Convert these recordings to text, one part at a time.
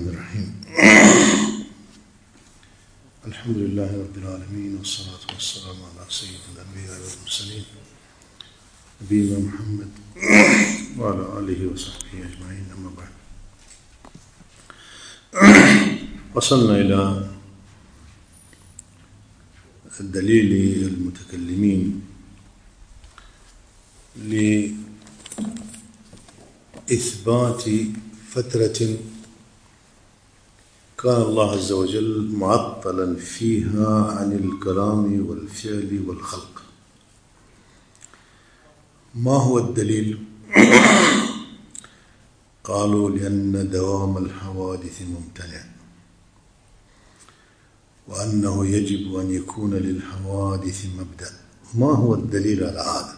الرحمن الرحيم. الحمد لله رب العالمين، والصلاة والسلام على سيد الأنبياء والمرسلين نبينا محمد وعلى آله وصحبه أجمعين، أما بعد. وصلنا إلى دليل المتكلمين لإثبات فترة كان الله عز وجل معطلا فيها عن الكلام والفعل والخلق. ما هو الدليل؟ قالوا لأن دوام الحوادث ممتنع، وأنه يجب أن يكون للحوادث مبدأ. ما هو الدليل على هذا؟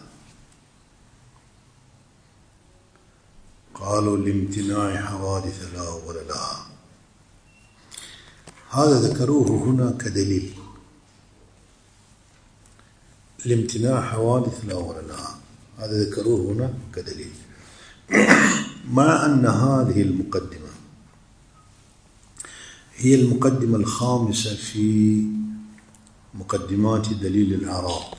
قالوا لامتناع حوادث لا أول لها. هذا ذكروه هنا كدليل، لامتناع حوادث لا أول لها، هذا ذكروه هنا كدليل، مع أن هذه المقدمة هي المقدمة الخامسة في مقدمات دليل الإعراب،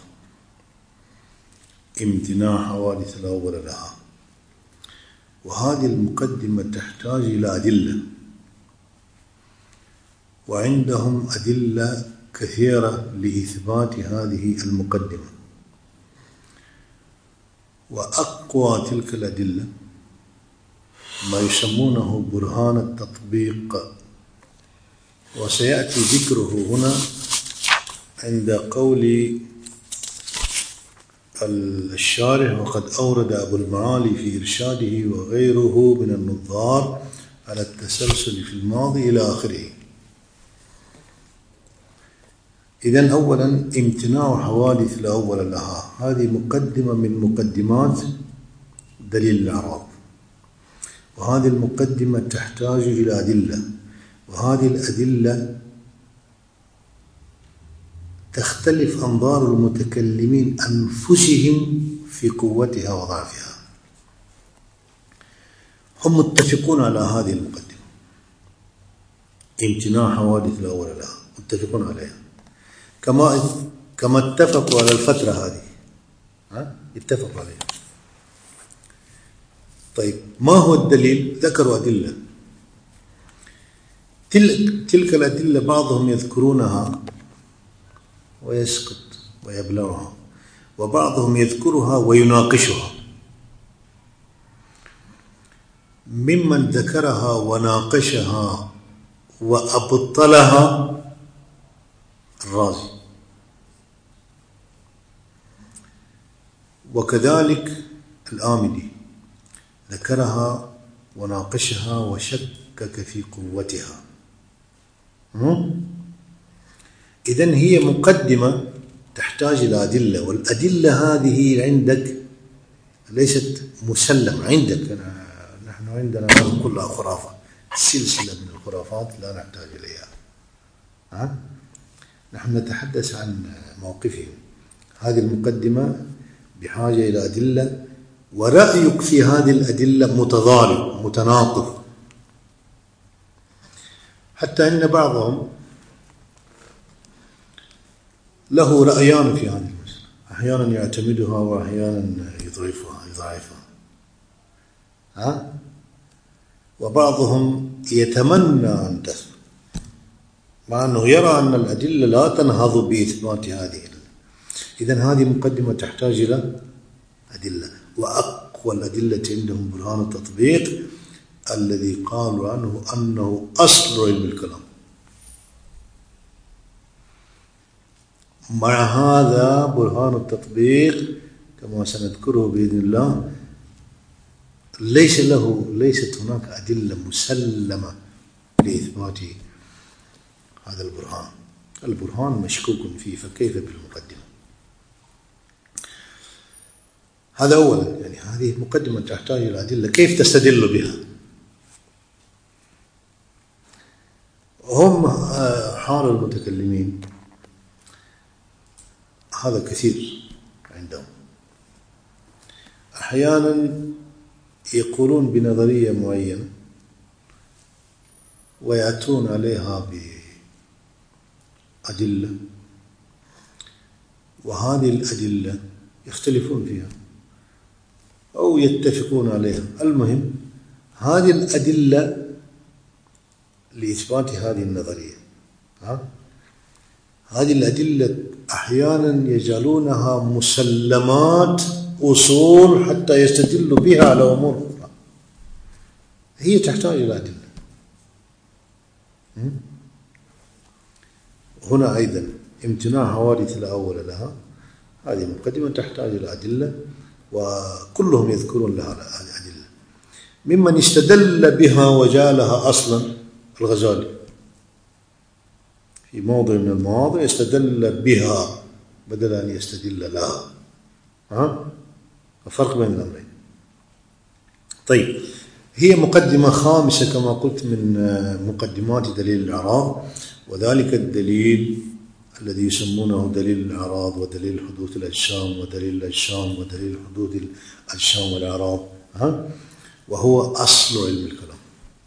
امتناع حوادث لا أول لها. وهذه المقدمة تحتاج إلى أدلة، وعندهم أدلة كثيرة لإثبات هذه المقدمة، وأقوى تلك الأدلة ما يسمونه برهان التطبيق، وسيأتي ذكره هنا عند قول الشارح: وقد أورد أبو المعالي في إرشاده وغيره من النظار على التسلسل في الماضي إلى آخره. إذن أولا امتناع حوادث لا أول لها، هذه مقدمة من مقدمات دليل الإعراب، وهذه المقدمة تحتاج إلى أدلة، وهذه الأدلة تختلف أنظار المتكلمين أنفسهم في قوتها وضعفها. هم متفقون على هذه المقدمة، امتناع حوادث لا أول لها، متفقون عليها، كما اتفقوا على الفترة هذه، اتفقوا عليها. طيب، ما هو الدليل؟ ذكروا أدلة، تلك الأدلة بعضهم يذكرونها ويسقط ويبلغها، وبعضهم يذكرها ويناقشها. ممن ذكرها وناقشها وأبطلها الرازي، وكذلك الآمدي ذكرها وناقشها وشكك في قوتها. إذن هي مقدمة تحتاج إلى أدلة، والأدلة هذه عندك ليست مسلمة عندك. نحن عندنا كلها خرافة، سلسلة من الخرافات لا نحتاج إليها. نحن نتحدث عن موقفهم. هذه المقدمة بحاجة إلى أدلة، ورأيك في هذه الأدلة متضارب متناقض، حتى أن بعضهم له رأيان في هذه المسألة، أحيانا يعتمدها وأحيانا يضعفها. وبعضهم يتمنى أن تثبت، مع أنه يرى أن الأدلة لا تنهض بإثبات هذه. إذن هذه مقدمة تحتاج إلى أدلة، وأقوى الأدلة عندهم برهان التطبيق الذي قالوا عنه أنه أصل علم الكلام. مع هذا برهان التطبيق كما سنذكره بإذن الله ليست هناك أدلة مسلمة لإثبات هذا البرهان. البرهان مشكوك فيه، فكيف بالمقدمة؟ هذا أولا، يعني هذه مقدمة تحتاج إلى أدلة، كيف تستدل بها؟ هم حال المتكلمين هذا كثير عندهم، أحيانا يقولون بنظرية معينة ويأتون عليها بأدلة، وهذه الأدلة يختلفون فيها أو يتفقون عليها. المهم هذه الأدلة لإثبات هذه النظرية، هذه الأدلة أحيانا يجعلونها مسلمات أصول حتى يستدلوا بها على أمور أخرى هي تحتاج إلى أدلة. هنا أيضا امتناع حوادث لا أول لها، هذه مقدمة تحتاج إلى أدلة، وكلهم يذكرون لها أدلة. ممن استدل بها وجعلها أصلا الغزالي في موضع من المواضع استدل بها بدل أن يستدل لها. الفرق بين الأمرين. طيب، هي مقدمة خامسة كما قلت من مقدمات دليل الإعراض، وذلك الدليل الذي يسمونه دليل الإعراض ودليل حدوث الأجسام ودليل الأجسام ودليل حدوث الأجسام والإعراض، وهو أصل علم الكلام.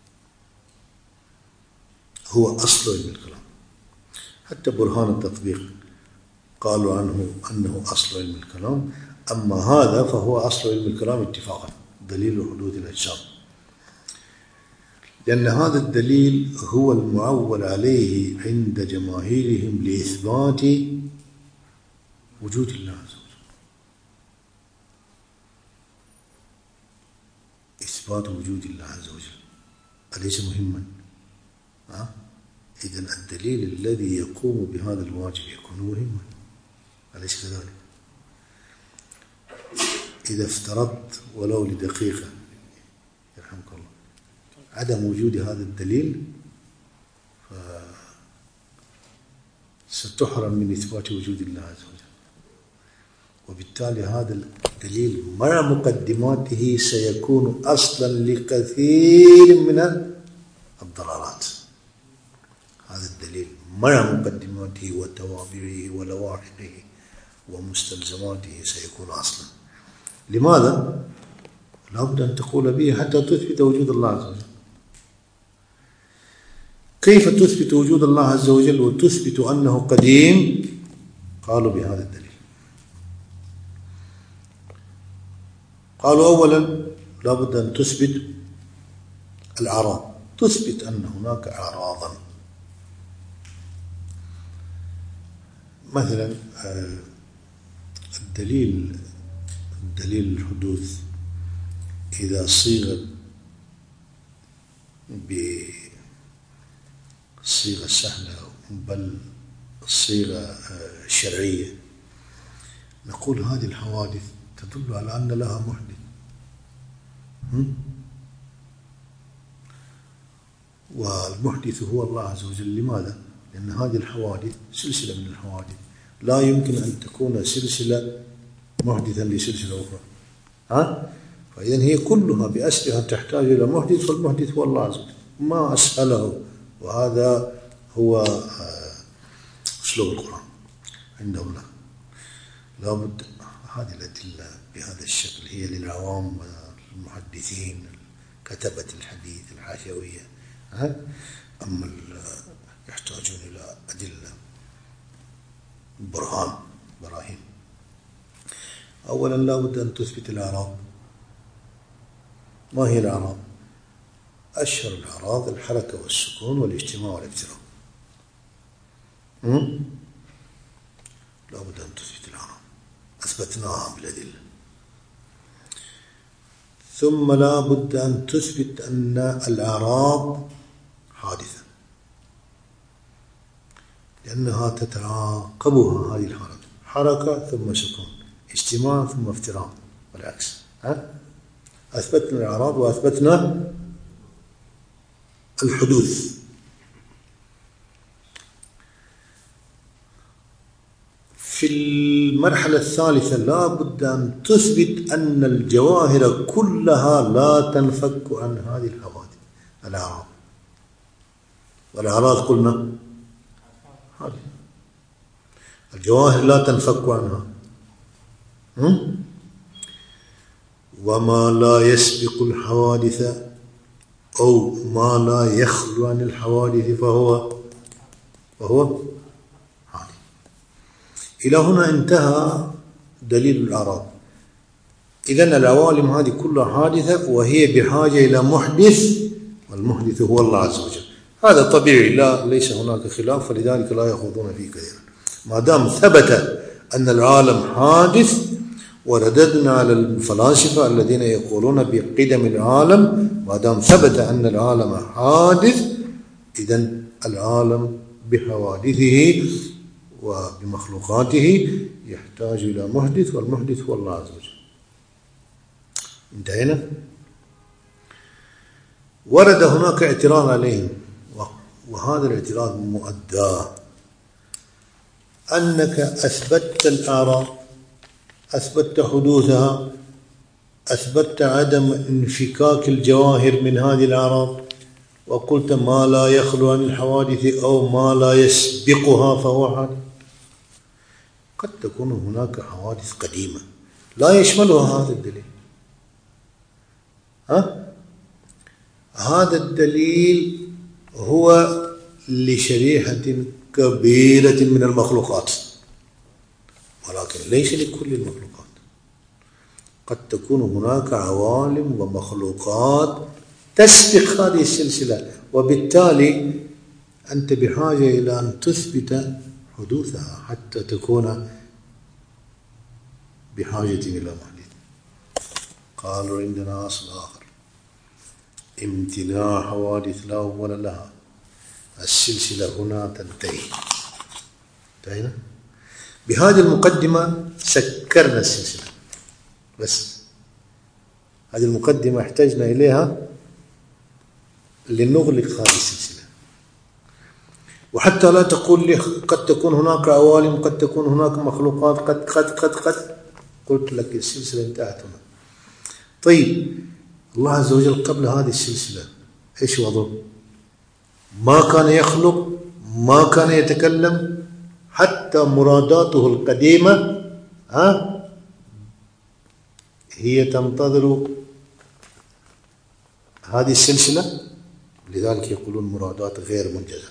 هو أصل علم الكلام، حتى برهان التطبيق قالوا عنه أنه أصل علم الكلام. أما هذا فهو أصل علم الكلام اتفاقا، دليل حدوث الأجسام، لأن هذا الدليل هو المعول عليه عند جماهيرهم لإثبات وجود الله عز وجل. إثبات وجود الله عز وجل أليس مهما؟ إذن الدليل الذي يقوم بهذا الواجب يكون مهما، أليس كذلك؟ إذا افترضت ولو لدقيقة يرحمك الله عدم وجود هذا الدليل ستحرم من إثبات وجود الله عز وجل، وبالتالي هذا الدليل مع مقدماته سيكون أصلا لكثير من الضلالات. هذا الدليل مع مقدماته وتوابعه ولواحقه ومستلزماته سيكون أصلا. لماذا؟ لابد أن تقول به حتى تثبت وجود الله عز وجل. كيف تثبت وجود الله عز وجل وتثبت أنه قديم؟ قالوا بهذا الدليل. قالوا أولا لابد أن تثبت الأعراض، تثبت أن هناك أعراضا. مثلا دليل الحدوث إذا صيغ بصيغة سهلة بل صيغة شرعية، نقول هذه الحوادث تدل على أن لها محدث، والمحدث هو الله عز وجل. لماذا؟ لأن هذه الحوادث سلسلة من الحوادث، لا يمكن أن تكون سلسلة محدثا لسلسلة أخرى. فإذن هي كلها بأسرها تحتاج إلى محدث، والمحدث هو الله عز وجل، ما أسهله. وهذا هو أسلوب القرآن عندهم. لابد هذه الأدلة بهذا الشكل هي للعوام والمحدثين كتبة الحديث الحاشوية. أما يحتاجون إلى أدلة براهين. أولا لابد أن تثبت الأعراض. ما هي الأعراض؟ أشهر الأعراض الحركة والسكون والاجتماع والافتراق. لابد أن تثبت الأعراض، أثبتناها بالأدلة. ثم لابد أن تثبت أن الأعراض حادثة، لأنها تتعاقبها هذه الحركة، حركة ثم سكون، اجتماع ثم افتراق، والعكس. أثبتنا الأعراض وأثبتنا الحدوث. في المرحلة الثالثة لا بد أن تثبت أن الجواهر كلها لا تنفك عن هذه الحوادث الأعراض. والأعراض قلنا هذه الجواهر لا تنفك عنها. وما لا يسبق الحوادث أو ما لا يخلو عن الحوادث فهو حادث. إلى هنا انتهى دليل الأعراض. إذن العوالم هذه كلها حادثة وهي بحاجة إلى محدث، والمحدث هو الله عز وجل. هذا طبيعي، ليس هناك خلاف، فلذلك لا يخوضون فيه كثيرا. ما دام ثبت أن العالم حادث، ورددنا على الفلاسفة الذين يقولون بقدم العالم، ما دام ثبت أن العالم حادث، إذن العالم بحوادثه وبمخلوقاته يحتاج إلى محدث، والمحدث هو الله عز وجل. انتهينا. ورد هناك اعتراض عليهم، وهذا الاعتراض مؤداه أنك أثبتت الأعراض، أثبتت حدوثها، أثبتت عدم انفكاك الجواهر من هذه الأعراض، وقلت ما لا يخلو عن الحوادث أو ما لا يسبقها فهو حادث. قد تكون هناك حوادث قديمة لا يشملها هذا الدليل. هذا الدليل هو لشريحة كبيرة من المخلوقات، ولكن ليس لكل المخلوقات. قد تكون هناك عوالم ومخلوقات تسبق هذه السلسلة، وبالتالي أنت بحاجة إلى أن تثبت حدوثها حتى تكون بحاجة إلى محدث. قالوا عندنا أصل آخر: امتناع حوادث لا أول لها، السلسلة هنا تنتهي. انتهينا. بهذه المقدمة سكرنا السلسلة، بس هذه المقدمة احتجنا إليها لنغلق هذه السلسلة. وحتى لا تقول لي قد تكون هناك عوالم، قد تكون هناك مخلوقات، قد قلت لك السلسلة انتهت هنا. طيب، الله عز وجل قبل هذه السلسلة ايش وضعه؟ ما كان يخلق، ما كان يتكلم، حتى مراداته القديمة هي تنتظر هذه السلسلة. لذلك يقولون مرادات غير منجزة.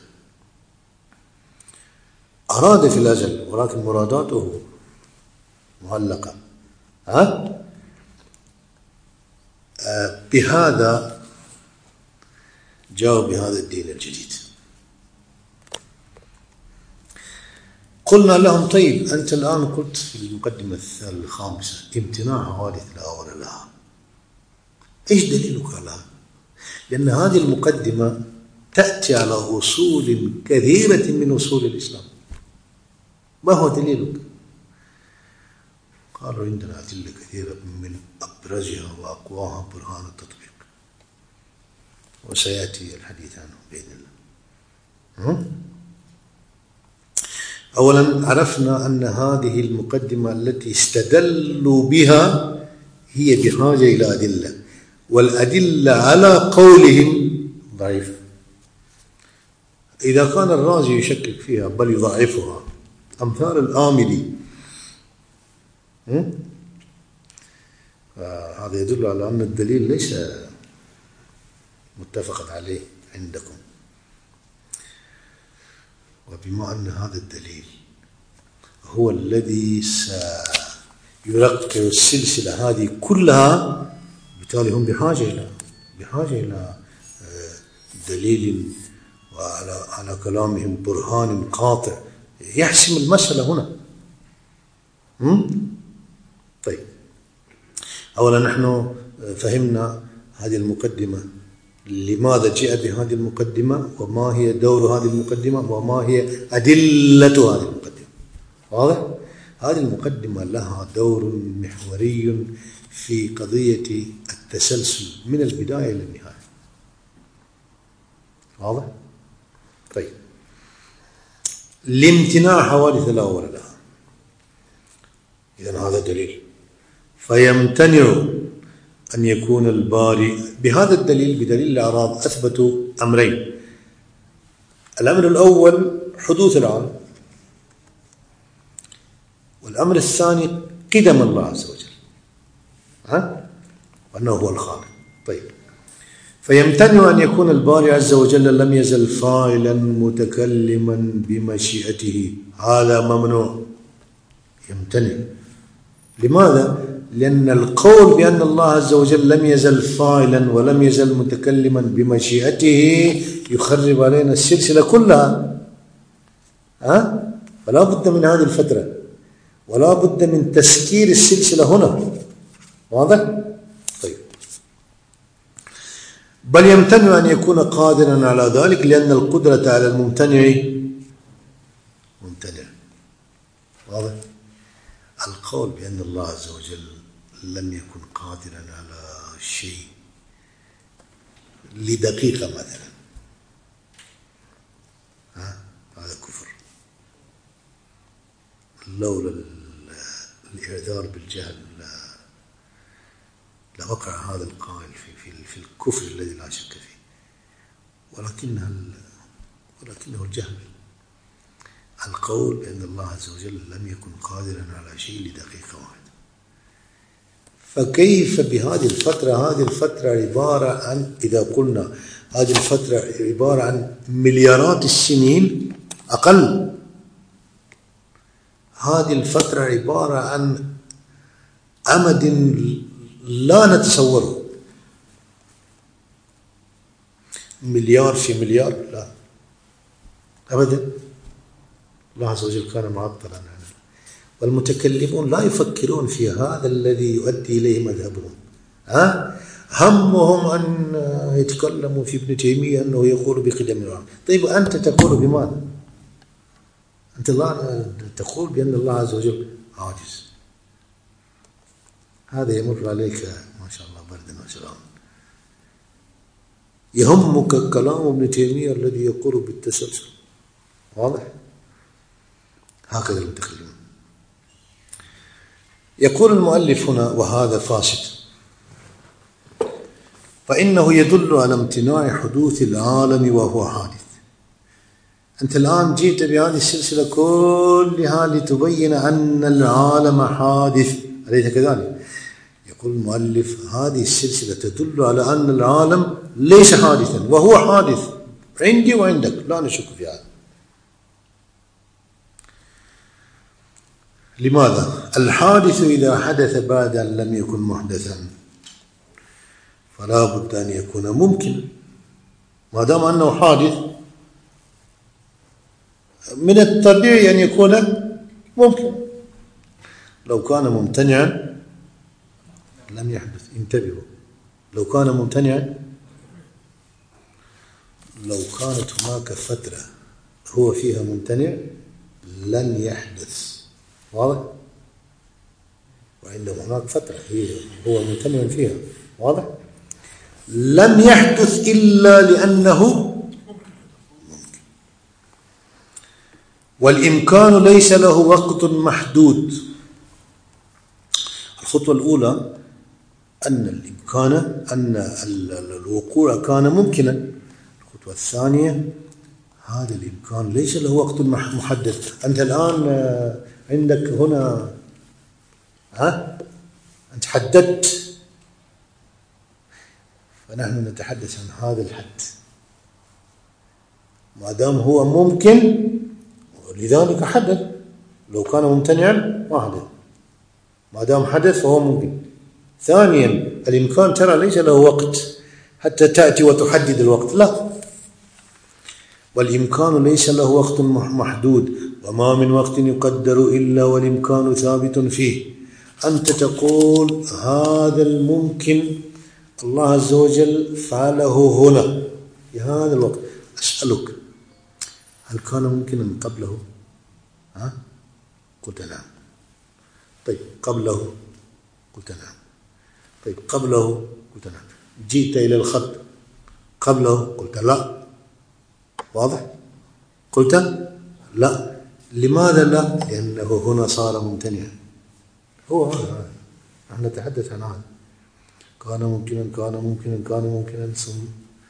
أراد في الأزل ولكن مراداته معلقة. بهذا جاءوا بهذا الدين الجديد. قلنا لهم: طيب أنت الآن قلت في المقدمة الخامسة امتناع حوادث لا أول لها، إيش دليلك على؟ لأن هذه المقدمة تأتي على أصول كثيرة من أصول الإسلام. ما هو دليلك؟ قالوا: عندنا أدلة كثيرة من أبرزها وأقواها برهان التطبيق، وسيأتي الحديث عنه بإذن الله. أولا عرفنا أن هذه المقدمة التي استدلوا بها هي بحاجة إلى أدلة، والأدلة على قولهم ضعيفة. إذا كان الرازي يشكك فيها بل يضعفها، أمثال الآمدي، هذا يدل على أن الدليل ليس متفق عليه عندكم. وبما أن هذا الدليل هو الذي سيرقق السلسلة هذه كلها، بالتالي هم بحاجة إلى دليل وعلى كلامهم برهان قاطع يحسم المسألة هنا. طيب، أولا نحن فهمنا هذه المقدمة، لماذا جاء بهذه المقدمة، وما هي دور هذه المقدمة، وما هي أدلة هذه المقدمة. واضح؟ هذه المقدمة لها دور محوري في قضية التسلسل من البداية إلى النهاية. واضح؟ طيب، لامتناع حوادث لا أول لها، إذن هذا دليل. فيمتنع أن يكون الباري بهذا الدليل، بدليل الأعراض، أثبتوا أمرين: الأمر الأول حدوث العالم، والأمر الثاني قدم الله عز وجل، وأنه هو الخالق. طيب، فيمتنع أن يكون الباري عز وجل لم يزل فاعلا متكلما بمشيئته، هذا ممنوع، يمتنع. لماذا؟ لأن القول بأن الله عز وجل لم يزل فاعلا ولم يزل متكلما بمشيئته يخرب علينا السلسلة كلها. فلا بد من هذه الفترة، ولا بد من تسكير السلسلة هنا. واضح؟ طيب. بل يمتنع أن يكون قادرا على ذلك، لأن القدرة على الممتنع ممتنع. واضح؟ القول بأن الله عز وجل لم يكن قادرا على شيء لدقيقة مثلا، هذا كفر. لولا الإعذار بالجهل لوقع هذا القائل في الكفر الذي لا شك فيه، ولكنه الجهل. القول بأن الله عز وجل لم يكن قادرا على شيء لدقيقة واحدة. فكيف بهذه الفترة؟ هذه الفترة عبارة عن، إذا قلنا هذه الفترة عبارة عن مليارات السنين أقل، هذه الفترة عبارة عن أمد لا نتصوره. مليار في مليار؟ لا أبدا. الله عز وجل كان معطلا عنه. والمتكلمون لا يفكرون في هذا الذي يؤدي إليه مذهبهم. همهم أن يتكلموا في ابن تيمية أنه يقول بقدم العالم. طيب أنت تقول بماذا؟ أنت تقول بأن الله عز وجل عاجز. هذا يمر عليك ما شاء الله بردا وسلاما. يهمك كلام ابن تيمية الذي يقول بالتسلسل. واضح؟ هكذا المتكلمون. يقول المؤلف هنا: وهذا فاسد، فإنه يدل على امتناع حدوث العالم وهو حادث. أنت الآن جئت بهذه السلسلة كلها لتبين أن العالم حادث، أليس كذلك؟ يقول المؤلف: هذه السلسلة تدل على أن العالم ليس حادثا وهو حادث عندي وعندك، لا نشك في هذا. لماذا؟ الحادث إذا حدث بعد أن لم يكن محدثا فلا بد أن يكون ممكنا. ما دام أنه حادث من الطبيعي أن يكون ممكن. لو كان ممتنعا لم يحدث. انتبهوا، لو كان ممتنعا، لو كانت هناك فترة هو فيها ممتنع لن يحدث. واضح؟ وعندما هناك فترة هو ممتنع فيها، واضح؟ لم يحدث إلا لأنه ممكن. والإمكان ليس له وقت محدود. الخطوة الأولى أن الوقوع كان ممكنا. الخطوة الثانية هذا الإمكان ليس له وقت محدد. أنت الآن عندك هنا أنت حددت، فنحن نتحدث عن هذا الحد ما دام هو ممكن، ولذلك حدث. لو كان ممتنعا ما حدث، ما دام حدث فهو ممكن. ثانيا الإمكان ترى ليس له وقت حتى تأتي وتحدد الوقت، لا. والإمكان ليس له وقت محدود، وما من وقت يقدر إلا والإمكان ثابت فيه. أنت تقول هذا الممكن الله عز وجل فعله هنا في هذا الوقت. أسألك: هل كان ممكنا قبله؟ قلت نعم. طيب قبله؟ قلت نعم. طيب قبله؟ قلت نعم. جئت إلى الخط قبله؟ قلت لا. واضح؟ قلت لا. لماذا لا؟ لأنه هنا صار ممتنعا. هو هذا نحن نتحدث عن هذا. كان ممكنا ثم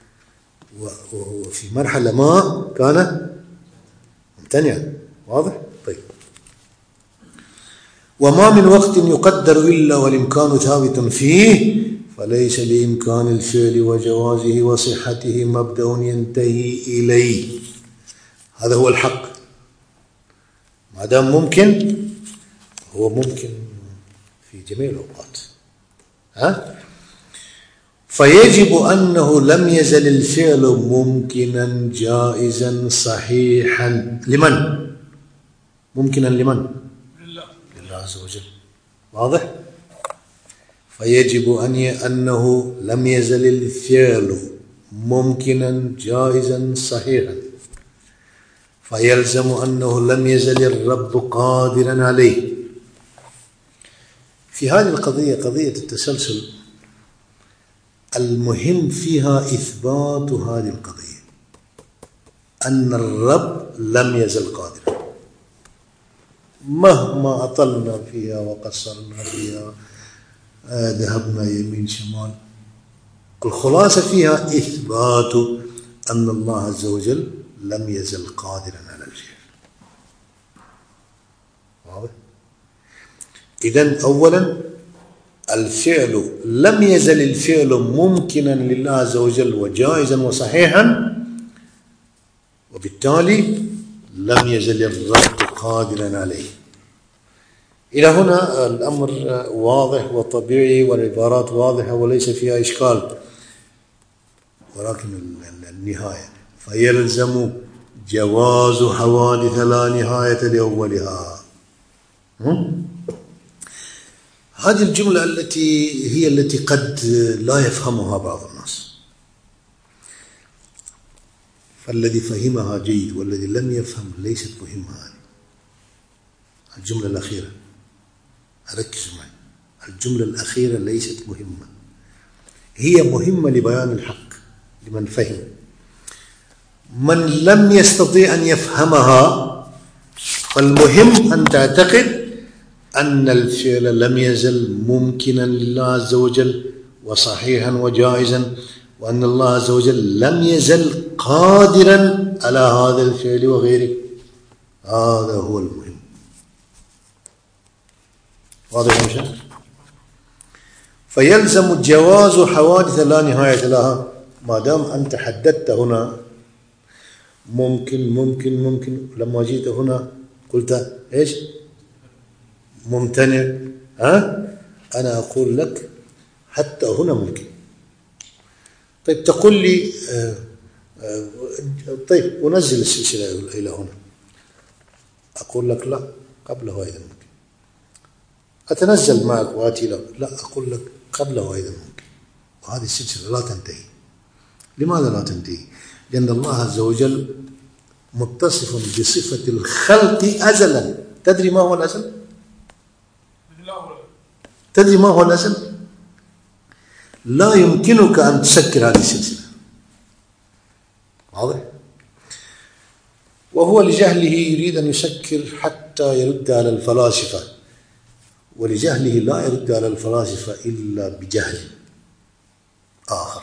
وفي مرحلة ما كان ممتنعا. واضح؟ طيب. وما من وقت يقدر إلا والإمكان ثابت فيه، فليس لإمكان الفعل وجوازه وصحته مبدأ ينتهي إليه. هذا هو الحق. ما دام ممكن، هو ممكن في جميع الأوقات. فيجب أنه لم يزل الفعل ممكنا جائزا صحيحا. لمن؟ ممكنا لمن؟ لله عز وجل. واضح؟ فيجب أنه لم يزل الفعل ممكنا جائزا صحيحا، فيلزم أنه لم يزل الرب قادرا عليه. في هذه القضية، قضية التسلسل، المهم فيها إثبات هذه القضية، أن الرب لم يزل قادرا مهما أطلنا فيها وقصرنا فيها، ذهبنا يمين شمال، الخلاصة فيها إثبات أن الله عز وجل لم يزل قادرا على الفعل. واضح؟ إذن أولا الفعل لم يزل الفعل ممكنا لله عز وجل وجائزا وصحيحا، وبالتالي لم يزل الرب قادرا عليه. إلى هنا الأمر واضح وطبيعي والعبارات واضحة وليس فيها إشكال، ولكن النهاية فيلزم جواز حوادث لا نهاية لأولها. هذه الجملة التي قد لا يفهمها بعض الناس، فالذي فهمها جيد والذي لم يفهم ليست مهمة. هذه الجملة الأخيرة، ركزوا معي، الجملة الأخيرة ليست مهمة، هي مهمة لبيان الحق لمن فهم. من لم يستطيع أن يفهمها فالمهم أن تعتقد أن الفعل لم يزل ممكنا لله عز وجل وصحيحا وجائزا، وأن الله عز وجل لم يزل قادرا على هذا الفعل وغيره. هذا هو المهم. واضح يا شيخ؟ فيلزم جواز حوادث لا نهاية لها. ما دام أنت حددت هنا ممكن ممكن ممكن، لما جيت هنا قلت إيش؟ ممتنع. أنا أقول لك حتى هنا ممكن. طيب تقول لي طيب ونزل السلسلة إلى هنا، أقول لك لا، قبله أيضا ممكن. أتنزل معك وآتي لك، لا، أقول لك قبله أيضا ممكن. وهذه السلسلة لا تنتهي. لماذا لا تنتهي؟ لأن الله عز وجل متصف بصفة الخلق أزلا. تدري ما هو الأزل؟ تدري ما هو الأزل؟ لا يمكنك أن تسكر هذه السلسلة. واضح؟ وهو لجهله يريد أن يسكر حتى يرد على الفلاسفة، ولجهله لا يرد على الفلاسفة إلا بجهل آخر،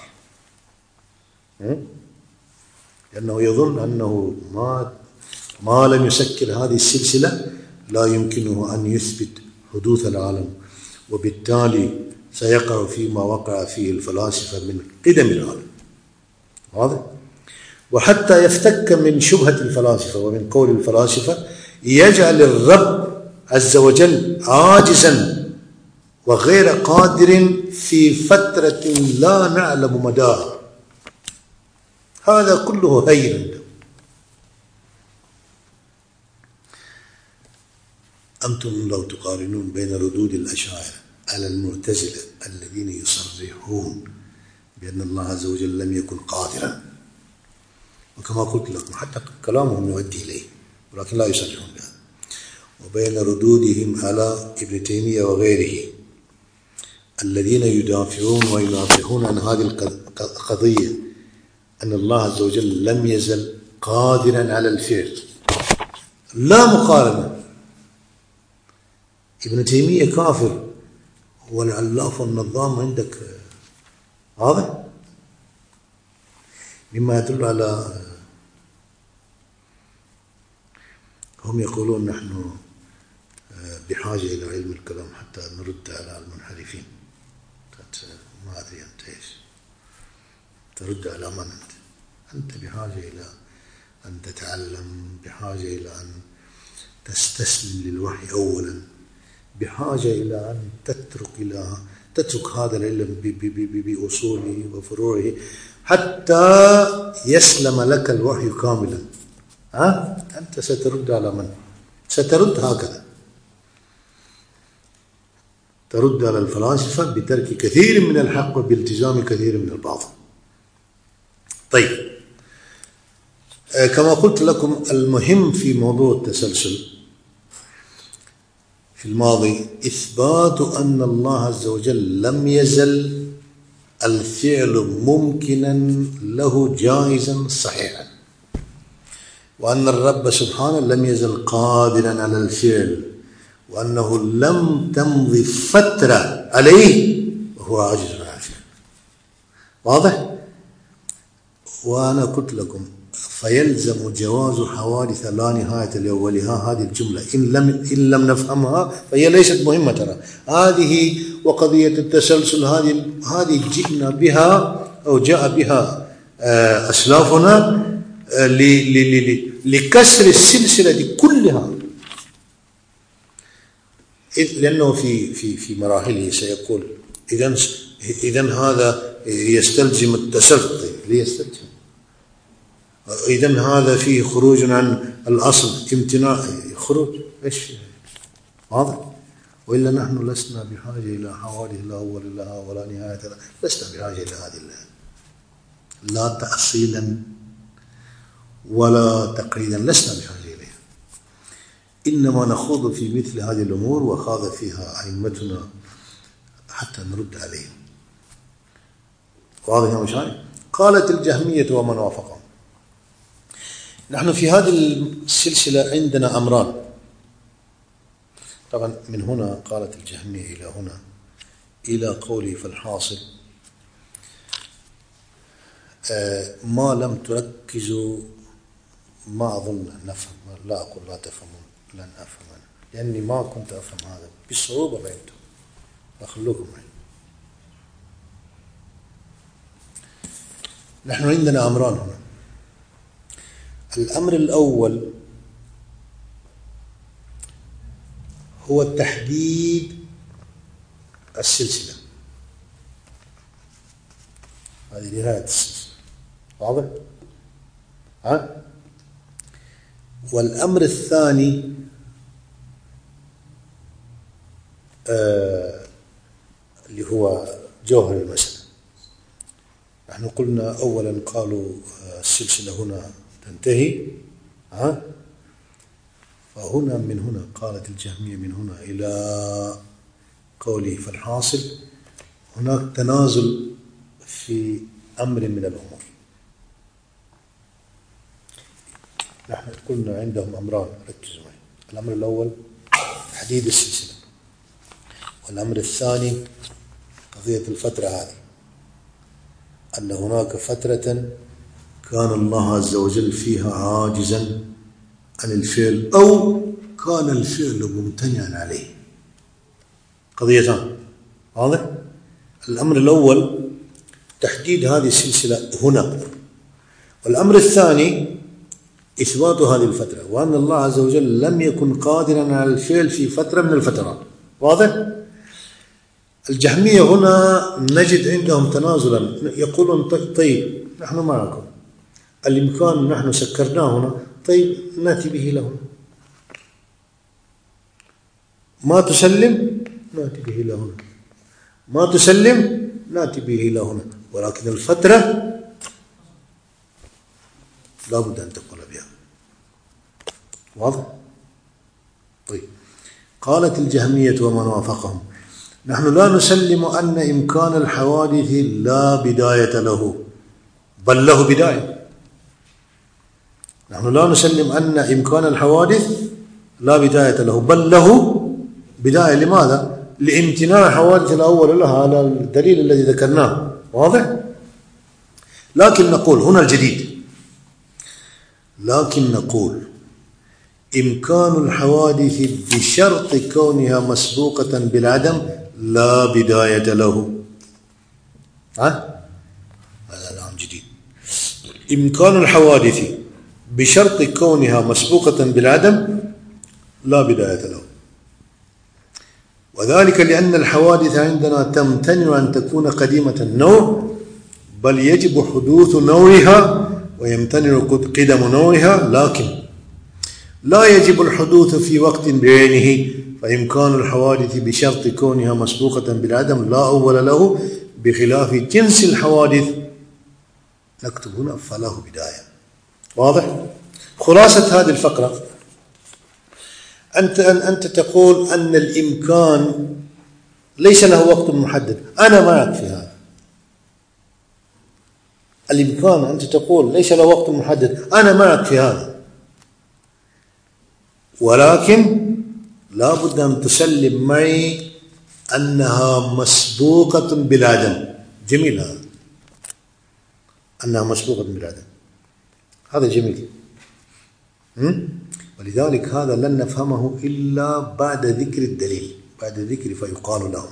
لأنه يظن أنه ما لم يسكر هذه السلسلة لا يمكنه أن يثبت حدوث العالم، وبالتالي سيقع فيما وقع فيه الفلاسفة من قدم العالم. واضح؟ وحتى يفتك من شبهة الفلاسفة ومن قول الفلاسفة يجعل الرب عز وجل عاجزا وغير قادر في فترة لا نعلم مداها. هذا كله هين. أنتم لو تقارنون بين ردود الأشاعرة على المعتزلة الذين يصرحون بأن الله عز وجل لم يكن قادرا، وكما قلت لكم حتى كلامهم يؤدي إليه ولكن لا يصرحون بهذا، وبين ردودهم على ابن تيمية وغيره الذين يدافعون وينافحون عن هذه القضية أن الله عز وجل لم يزل قادرا على الفعل، لا مقارنة. ابن تيمية كافر والعلاف والنظام عندك واضح، مما يدل على هم يقولون نحن بحاجة إلى علم الكلام حتى نرد على المنحرفين. ما أدري أنت إيش ترد على من أنت بحاجة إلى أن تتعلم، بحاجة إلى أن تستسلم للوحي أولا، بحاجة إلى أن تترك هذا العلم بأصوله وفروعه حتى يسلم لك الوحي كاملا. أنت سترد على من؟ سترد هكذا، ترد على الفلاسفة بترك كثير من الحق وبالتزام كثير من الباطل. طيب، كما قلت لكم المهم في موضوع التسلسل في الماضي إثبات أن الله عز وجل لم يزل الفعل ممكنا له جائزا صحيحا، وأن الرب سبحانه لم يزل قادرا على الفعل، وأنه لم تمضي فترة عليه وهو عاجز عن الفعل. واضح؟ وأنا قلت لكم فيلزم جواز حوادث لا نهاية لأولها. هذه الجملة إن لم نفهمها فهي ليست مهمة ترى. هذه وقضية التسلسل هذه جئنا بها أو جاء بها أسلافنا لكسر السلسلة دي كلها، لأنه في مراحله سيقول إذن هذا يستلزم التسلسل. ليستلزم إذن هذا فيه خروج عن الأصل، امتناع خروج إيش؟ واضح؟ وإلا نحن لسنا بحاجة إلى حوادث لا أول لها ولا نهاية لها، لسنا بحاجة إلى هذه لا تأصيلا ولا تقييدا، لسنا بحاجة إليها. إنما نخوض في مثل هذه الأمور وخاض فيها أئمتنا حتى نرد عليهم. واضح يا مشايخ؟ قالت الجهمية ومن وافقهم. نحن في هذه السلسلة عندنا أمران. طبعا من هنا قالت الجهمية إلى هنا إلى قولي فالحاصل ما لم تركزوا ما أظن نفهم، لا أقول لا تفهمون، لن أفهم أنا لأني ما كنت أفهم هذا بالصعوبة بينتم، أخلوكم معي. نحن عندنا أمران هنا. الأمر الأول هو تحديد السلسلة، هذه نهاية السلسلة. واضح؟ والأمر الثاني اللي هو جوهر المسألة. نحن قلنا أولا قالوا السلسلة هنا تنتهي، فهنا من هنا قالت الجهمية من هنا إلى قوله فالحاصل هناك تنازل في أمر من الأمور. نحن قلنا عندهم أمران، ركزوا معي. الأمر الأول تحديد السلسلة، والأمر الثاني قضية الفترة هذه، أن هناك فترة كان الله عز وجل فيها عاجزا عن الفعل أو كان الفعل ممتنعا عليه. قضيتان. واضح؟ الأمر الأول تحديد هذه السلسلة هنا، والأمر الثاني إثبات هذه الفترة، وأن الله عز وجل لم يكن قادرا على الفعل في فترة من الفترات. واضح؟ الجهمية هنا نجد عندهم تنازلا، يقولون طيب نحن معكم، الإمكان نحن سكرناه هنا، طيب نأتي به لهنا، ما تسلم نأتي به لهنا، ما تسلم نأتي به لهنا، ولكن الفترة لا بد أن تقول بها. واضح؟ طيب، قالت الجهمية ومن وافقهم نحن لا نسلم أن إمكان الحوادث لا بداية له بل له بداية. نحن لا نسلم أن إمكان الحوادث لا بداية له بل له بداية. لماذا؟ لامتناع حوادث الأول لها على الدليل الذي ذكرناه. واضح؟ لكن نقول هنا الجديد، لكن نقول إمكان الحوادث بشرط كونها مسبوقة بالعدم لا بداية له. هذا الآن جديد. إمكان الحوادث بشرط كونها مسبوقة بالعدم لا بداية له، وذلك لأن الحوادث عندنا تمتنع أن تكون قديمة النوع، بل يجب حدوث نوعها ويمتنع قدم نوعها، لكن لا يجب الحدوث في وقت بعينه، فإمكان الحوادث بشرط كونها مسبوقة بالعدم لا أول له، بخلاف جنس الحوادث نكتب هنا فله بداية. واضح؟ خلاصة هذه الفقرة، أنت تقول أن الإمكان ليس له وقت محدد، أنا معك في هذا. الإمكان أنت تقول ليس له وقت محدد، أنا معك في هذا، ولكن لا بد أن تسلم معي أنها مسبوقة بالعدم. جميل هذا، أنها مسبوقة بالعدم، هذا جميل. ولذلك هذا لن نفهمه إلا بعد ذكر الدليل، بعد ذكر فيقال لهم.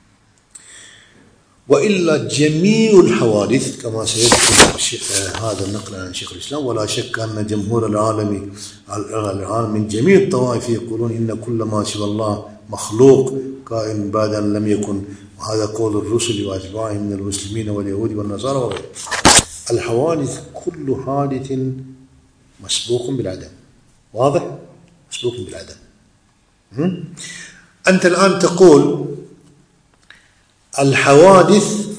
وإلا جميع الحوادث كما سيذكر هذا النقل عن شيخ الإسلام، ولا شك أن جمهور العالم من جميع الطوائف يقولون إن كل ما سوى الله مخلوق كائن بعد أن لم يكن، وهذا قول الرسل وأتباعهم من المسلمين واليهود والنصارى وغيرهم. الحوادث كل حادث مسبوق بالعدم. واضح؟ مسبوق بالعدم. أنت الآن تقول الحوادث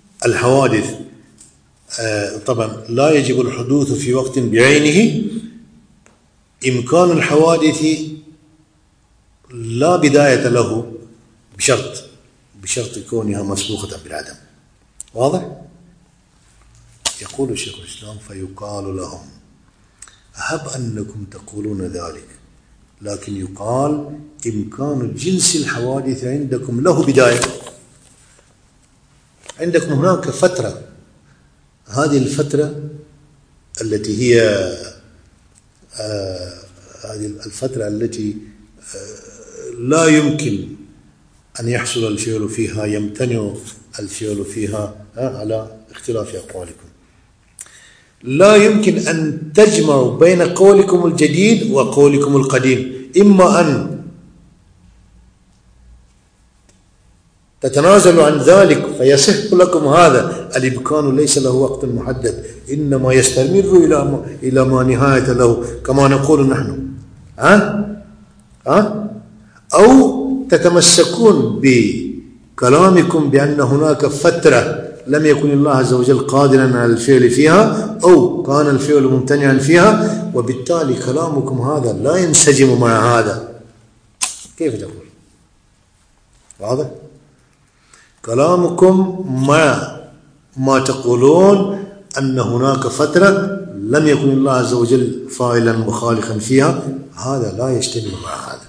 طبعا لا يجب الحدوث في وقت بعينه، إمكان الحوادث لا بداية له بشرط كونها مسبوقة بالعدم. واضح؟ يقول شيخ الإسلام فيقال لهم أهب أنكم تقولون ذلك، لكن يقال إمكان جنس الحوادث عندكم له بداية. عندكم هناك فترة، هذه الفترة التي هي هذه الفترة التي لا يمكن أن يحصل الفعل فيها، يمتنع الفعل فيها على اختلاف أقوالكم. لا يمكن أن تجمعوا بين قولكم الجديد وقولكم القديم، إما أن تتنازلوا عن ذلك فيصح لكم هذا الإمكان ليس له وقت محدد، إنما يستمر إلى ما نهاية له كما نقول نحن، أو تتمسكون بكلامكم بأن هناك فترة لم يكن الله عز وجل قادرا على الفعل فيها، أو كان الفعل ممتنعا فيها، وبالتالي كلامكم هذا لا ينسجم مع هذا. كيف تقول؟ واضح؟ كلامكم مع ما تقولون أن هناك فترة لم يكن الله عز وجل فاعلا وخالقا فيها، هذا لا يجتمع مع هذا.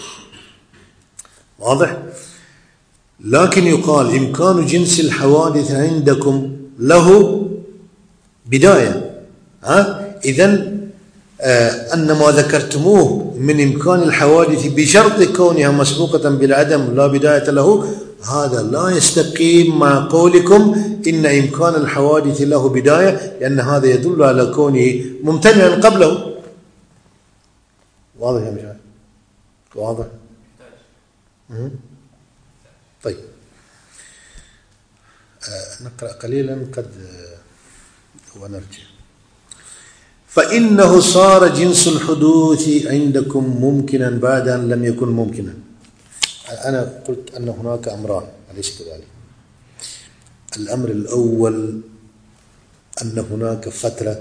واضح؟ لكن يقال إمكان جنس الحوادث عندكم له بداية. إذن أن ما ذكرتموه من إمكان الحوادث بشرط كونها مسبوقة بالعدم لا بداية له، هذا لا يستقيم مع قولكم إن إمكان الحوادث له بداية، لأن هذا يدل على كونه ممتنعا قبله. واضح يا مشاهد؟ واضح؟ طيب نقرأ قليلا قد ونرجع. فإنه صار جنس الحدوث عندكم ممكنا بعد أن لم يكن ممكنا. أنا قلت أن هناك أمران، أليس كذلك؟ الأمر الأول أن هناك فترة،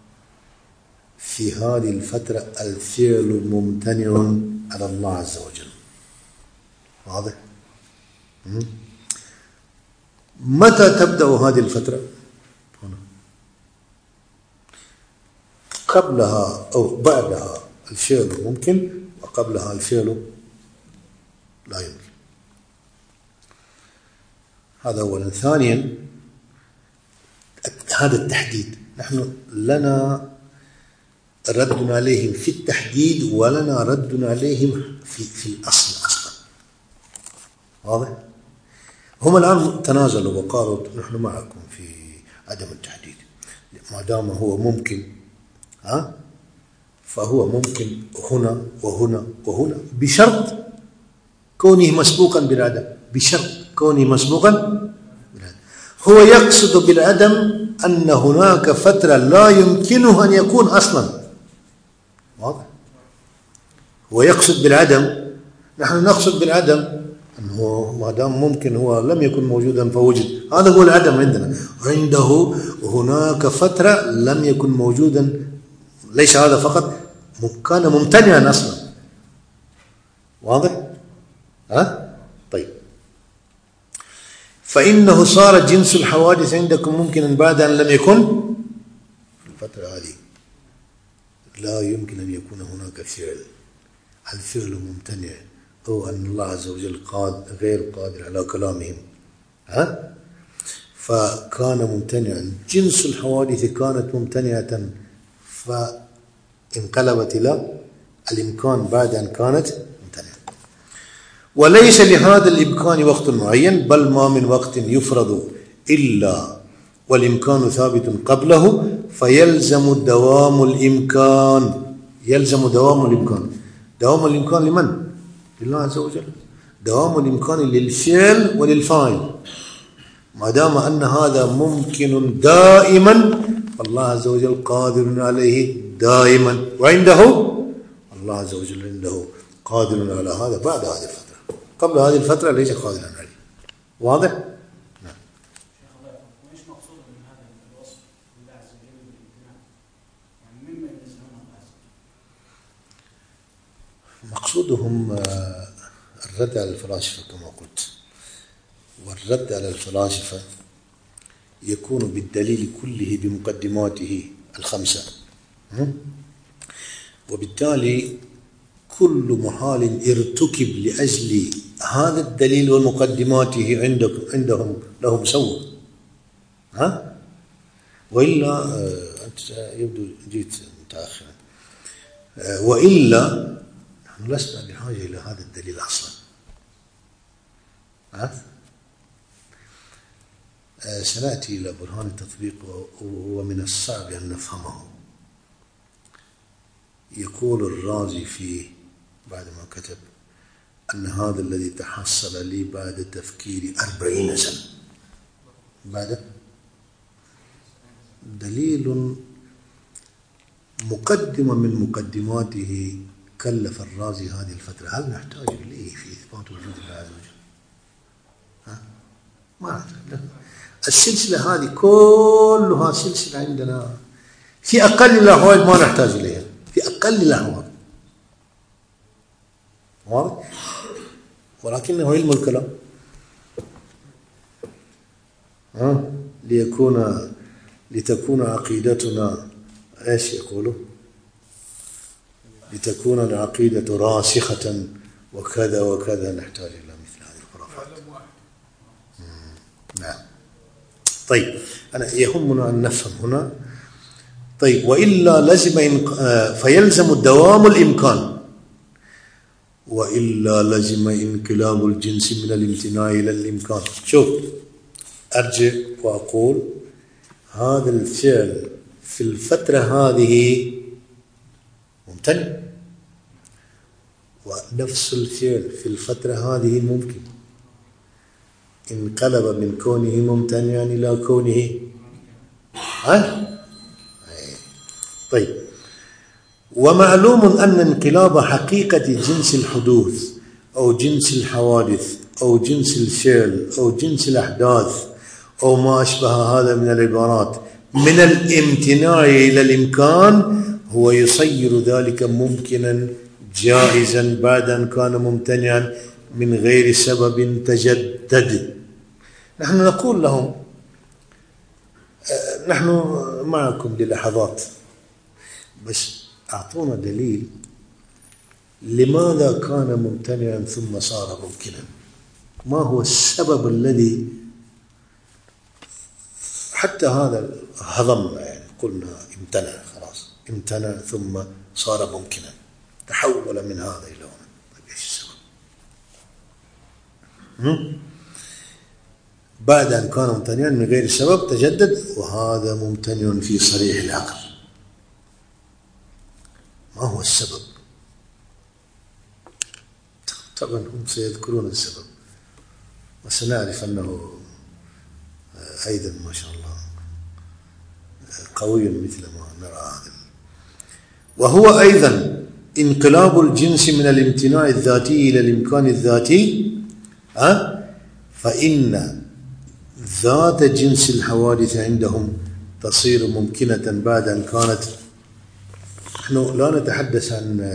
في هذه الفترة الفعل ممتنع على الله عز وجل. واضح؟ متى تبدأ هذه الفترة؟ هنا. قبلها أو بعدها الفعل ممكن، وقبلها الفعل لا يمكن. هذا أولا. ثانيا هذا التحديد، نحن لنا رد عليهم في التحديد ولنا رد عليهم في الأصل أصلا. واضح؟ هم الآن تنازلوا وقالوا نحن معكم في عدم التحديد، ما دام هو ممكن فهو ممكن هنا وهنا وهنا بشرط كونه مسبوقا بالعدم، بشرط كونه مسبوقا بالعدم. هو يقصد بالعدم أن هناك فترة لا يمكنه أن يكون أصلا، واضح؟ هو يقصد بالعدم، نحن نقصد بالعدم أنه ما دام ممكن هو لم يكن موجودا فوجد، هذا هو العدم عندنا. عنده هناك فترة لم يكن موجودا، ليس هذا فقط، كان ممتنعا أصلا، واضح؟ طيب، فإنه صار جنس الحوادث عندكم ممكنا بعد أن لم يكن في الفترة هذه. لا يمكن أن يكون هناك فعل، الفعل ممتنع، أو أن الله عز وجل غير قادر على كلامهم. فكان ممتنعا، جنس الحوادث كانت ممتنعة فانقلبت إلى الإمكان بعد أن كانت ممتنعة. وليس لهذا الإمكان وقت معين، بل ما من وقت يفرض إلا والإمكان ثابت قبله، فيلزم دوام الإمكان. يلزم دوام الإمكان. دوام الإمكان لمن؟ لله عز وجل. دوام الإمكان للفعل وللفاعل. ما دام أن هذا ممكن دائما فالله عز وجل قادر عليه دائما، وعنده الله عز وجل عنده قادر على هذا بعد هذه الفترة، قبل هذه الفترة ليس قادرا عليه. واضح؟ نعم. ايش مقصود من هذا الوصف لله عز وجل بالامتناع؟ يعني مما يلزمون الله عز وجل؟ مقصودهم الرد على الفلاسفة كما قلت، والرد على الفلاسفة يكون بالدليل كله بمقدماته الخمسة، وبالتالي كل محال ارتكب لأجل هذا الدليل ومقدماته عندهم لهم سوء. وإلا أنت يبدو جيت متأخرا، وإلا نحن لسنا بحاجة إلى هذا الدليل أصلا. سنأتي إلى برهان التطبيق، وهو من الصعب أن نفهمه. يقول الرازي فيه بعد ما كتب أن هذا الذي تحصل لي بعد تفكير 40 سنة، بعد دليل مقدمة من مقدماته كلف الرازي هذه الفترة. هل نحتاج إليه في إثبات وجود الله عز وجل؟ ما نحتاج. السلسلة هذه كلها سلسلة عندنا في أقل الأحوال ما نحتاج إليها، في أقل الأحوال، واضح؟ ولكنه علم الكلام لتكون عقيدتنا ايش يقولوا؟ لتكون العقيدة راسخة وكذا وكذا، نحتاج إلى مثل هذه الخرافات. نعم. طيب، أنا يهمنا أن نفهم هنا. طيب، وإلا لزم فيلزم دوام الإمكان، وإلا لزم انقلاب الجنس من الامتناع إلى الإمكان. شوف، أرجع وأقول هذا الفعل في الفترة هذه ممتنع، ونفس الفعل في الفترة هذه ممكن، انقلب من كونه ممتنعا إلى كونه طيب، ومعلوم أن انقلاب حقيقة جنس الحدوث أو جنس الحوادث أو جنس الفعل أو جنس الأحداث أو ما أشبه هذا من العبارات من الامتناع إلى الإمكان هو يصير ذلك ممكنا جائزا بعد أن كان ممتنعا من غير سبب تجدد. نحن نقول لهم نحن معكم للحظات، بس أعطونا دليل لماذا كان ممتنعا ثم صار ممكنا. ما هو السبب الذي حتى هذا هضمنا، يعني قلنا امتنع، خلاص امتنع ثم صار ممكنا، تحول من هذا إلى هنا. طيب، إيش السبب؟ بعد أن كان ممتنعا من غير سبب تجدد، وهذا ممتنع في صريح العقل. ما هو السبب؟ طبعا هم سيذكرون السبب، وسنعرف أنه أيضا ما شاء الله قوي مثل ما نرى. وهو أيضا انقلاب الجنس من الامتناع الذاتي إلى الإمكان الذاتي، فإن ذات جنس الحوادث عندهم تصير ممكنة بعد أن كانت. نحن لا نتحدث عن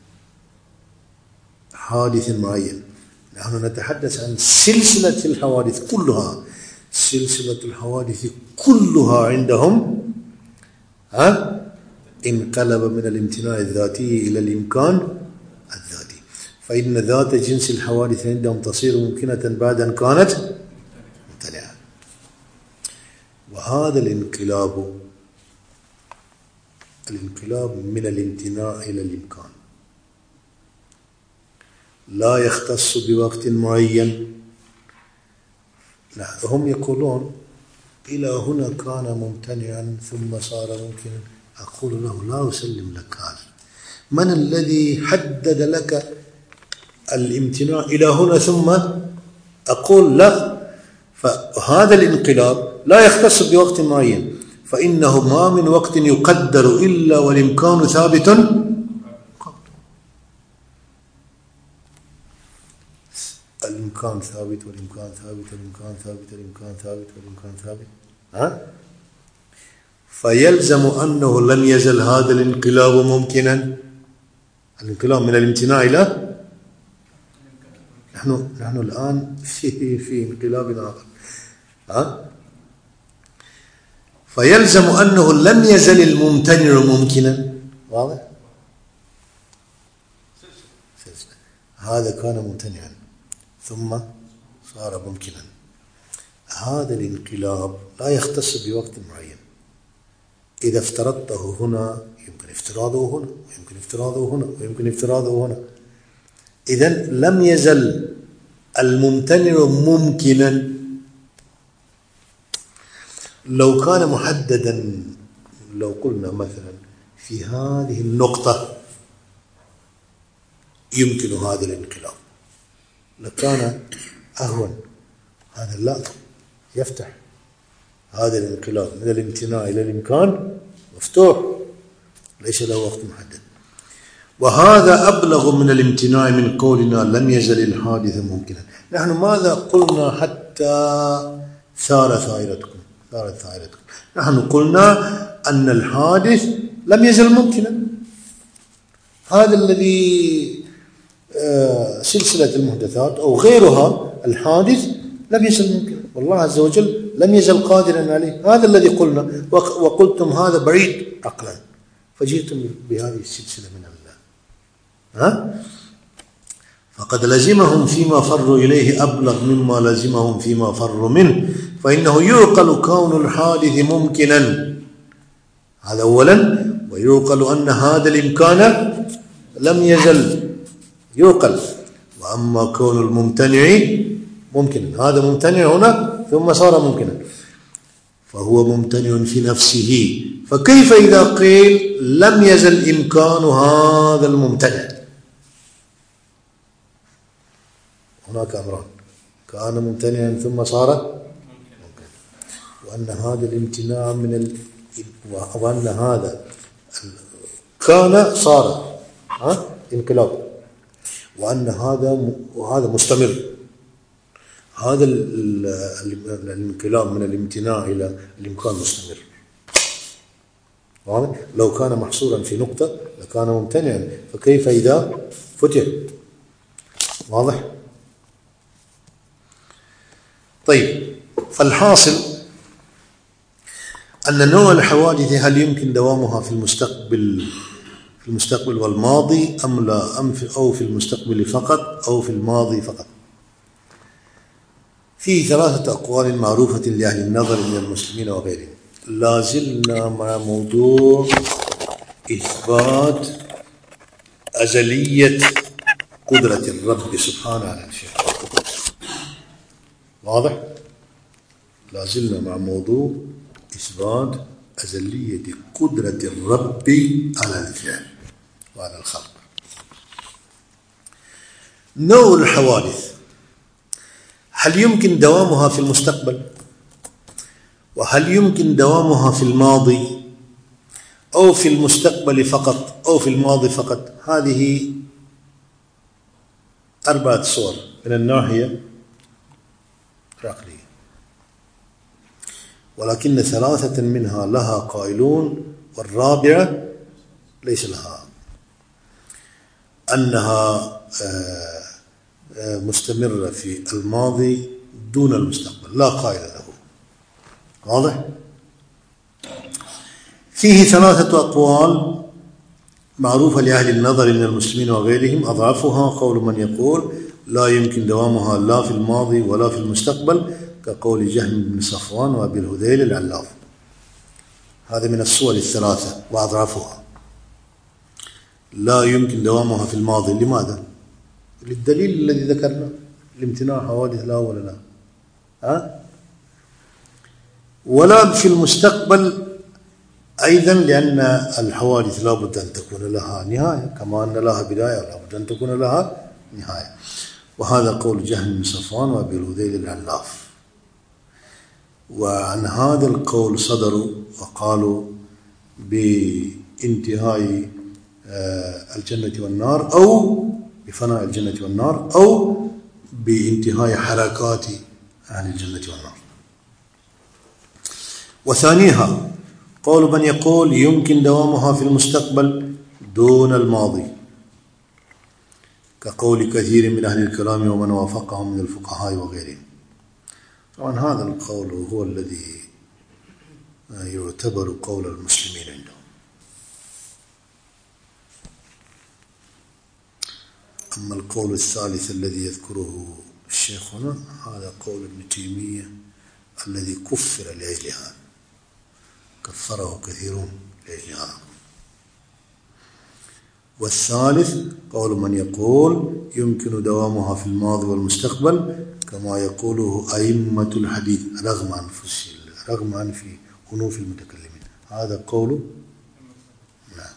حادث معين، نحن نتحدث عن سلسلة الحوادث كلها. سلسلة الحوادث كلها عندهم انقلب من الامتناع الذاتي إلى الإمكان الذاتي، فإن ذات جنس الحوادث عندهم تصير ممكنة بعد أن كانت ممتنعة. وهذا الانقلاب من الامتناع إلى الإمكان لا يختص بوقت معين. هم يقولون إلى هنا كان ممتنعا ثم صار ممكنا. أقول له لا أسلم لك هذا. من الذي حدد لك الامتناع إلى هنا ثم؟ أقول لا، فهذا الانقلاب لا يختص بوقت معين، فإنه ما من وقت يقدر إلا والإمكان ثابت. الإمكان ثابت والإمكان ثابت والإمكان ثابت والإمكان ثابت والإمكان ثابت. فيلزم أنه لم يزل هذا الانقلاب ممكنا. الانقلاب من الامتناع إلى نحن الآن في انقلاب آخر. فيلزم أنه لم يزل الممتنع ممكنا. واضح؟ هذا كان ممتنعا ثم صار ممكنا. هذا الانقلاب لا يختص بوقت معين. إذا افترضته هنا يمكن افتراضه هنا، ويمكن افتراضه هنا، ويمكن افتراضه هنا. إذن لم يزل الممتنع ممكنا. لو كان محددا، لو قلنا مثلا في هذه النقطة يمكن هذا الانقلاب، لكان أهون. هذا لا يفتح. هذا الانقلاب من الامتناع إلى الإمكان مفتوح، ليس له وقت محدد. وهذا أبلغ من الامتناع من قولنا لم يزل الحادث ممكنا. نحن ماذا قلنا حتى ثارت ثائرتكم؟ نحن قلنا أن الحادث لم يزل ممكنا. هذا الذي سلسلة المحدثات أو غيرها، الحادث لم يزل ممكنا، والله عز وجل لم يزل قادرا عليه. هذا الذي قلنا، وقلتم هذا بعيد عقلا، فجئتم بهذه السلسلة من الله. فقد لزمهم فيما فروا إليه أبلغ مما لزمهم فيما فروا منه، فإنه يعقل كون الحادث ممكنا، هذا أولا. ويعقل أن هذا الإمكان لم يزل يعقل. وأما كون الممتنع ممكنا، هذا ممتنع هنا ثم صار ممكنا، فهو ممتنع في نفسه. فكيف إذا قيل لم يزل إمكان هذا الممتنع؟ هناك أمران: كان ممتنعا ثم صار ممكنا، وأن هذا الامتناع وأن هذا كان صار انقلاب، وأن هذا مستمر. هذا الانقلاب من الامتناع إلى الإمكان مستمر. لو كان محصورا في نقطة لكان ممتنعا، فكيف إذا فتح؟ واضح؟ طيب، فالحاصل أن نوع الحوادث هل يمكن دوامها في المستقبل والماضي أم لا، أو في المستقبل فقط أو في الماضي فقط؟ في 3 أقوال معروفة لأهل النظر من المسلمين وغيرهم. لا زلنا مع موضوع إثبات أزلية قدرة الرب سبحانه على الشيء. واضح؟ لازلنا مع موضوع إثبات أزلية قدرة الرب على الفعل وعلى الخلق. نوع الحوادث، هل يمكن دوامها في المستقبل؟ وهل يمكن دوامها في الماضي أو في المستقبل فقط أو في الماضي فقط؟ هذه 4 صور من الناحية العقلية، ولكن 3 منها لها قائلون والرابعة ليس لها، أنها مستمرة في الماضي دون المستقبل، لا قائل له. واضح؟ فيه 3 أقوال معروفة لأهل النظر من المسلمين وغيرهم، أضعفها قول من يقول لا يمكن دوامها لا في الماضي ولا في المستقبل، كقول جهم بن صفوان وأبي الهذيل العلاف. هذا من الصور 3 وأضعفها. لا يمكن دوامها في الماضي، لماذا؟ للدليل الذي ذكرنا، لامتناع حوادث لا ولا لا. ولا في المستقبل أيضا، لأن الحوادث لا بد أن تكون لها نهاية، كما أن لها بداية لا بد أن تكون لها نهاية. وهذا قول جهم بن صفوان وأبي الهذيل العلاف. وعن هذا القول صدروا وقالوا بانتهاء الجنة والنار، أو بفناء الجنة والنار، أو بانتهاء حركات أهل الجنة والنار. وثانيها قول من يقول يمكن دوامها في المستقبل دون الماضي، كقول كثير من أهل الكلام ومن وافقهم من الفقهاء وغيرهم. طبعا هذا القول هو الذي يعتبر قول المسلمين عندهم. أما القول الثالث الذي يذكره الشيخ هنا، هذا قول ابن تيمية الذي كفر لأجل هذا، كفره كثيرون لأجل هذا. والثالث قول من يقول يمكن دوامها في الماضي والمستقبل، كما يقوله أئمة الحديث رغم عن في أنوف المتكلمين. هذا قوله. نعم.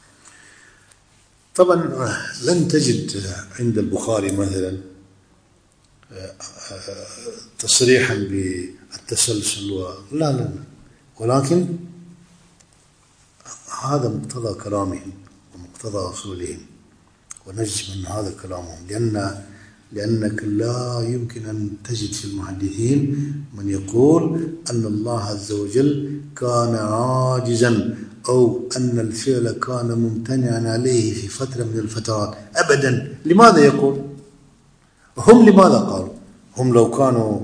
طبعا لن تجد عند البخاري مثلا تصريحا بالتسلسل لا، ولكن هذا مقتضى كلامهم ومقتضى أصولهم، ونجزم أن هذا كلامهم، لأنك لا يمكن أن تجد في المحدثين من يقول أن الله عز وجل كان عاجزا أو أن الفعل كان ممتنعا عليه في فترة من الفترات أبدا. لماذا يقول؟ هم لماذا قالوا؟ هم لو كانوا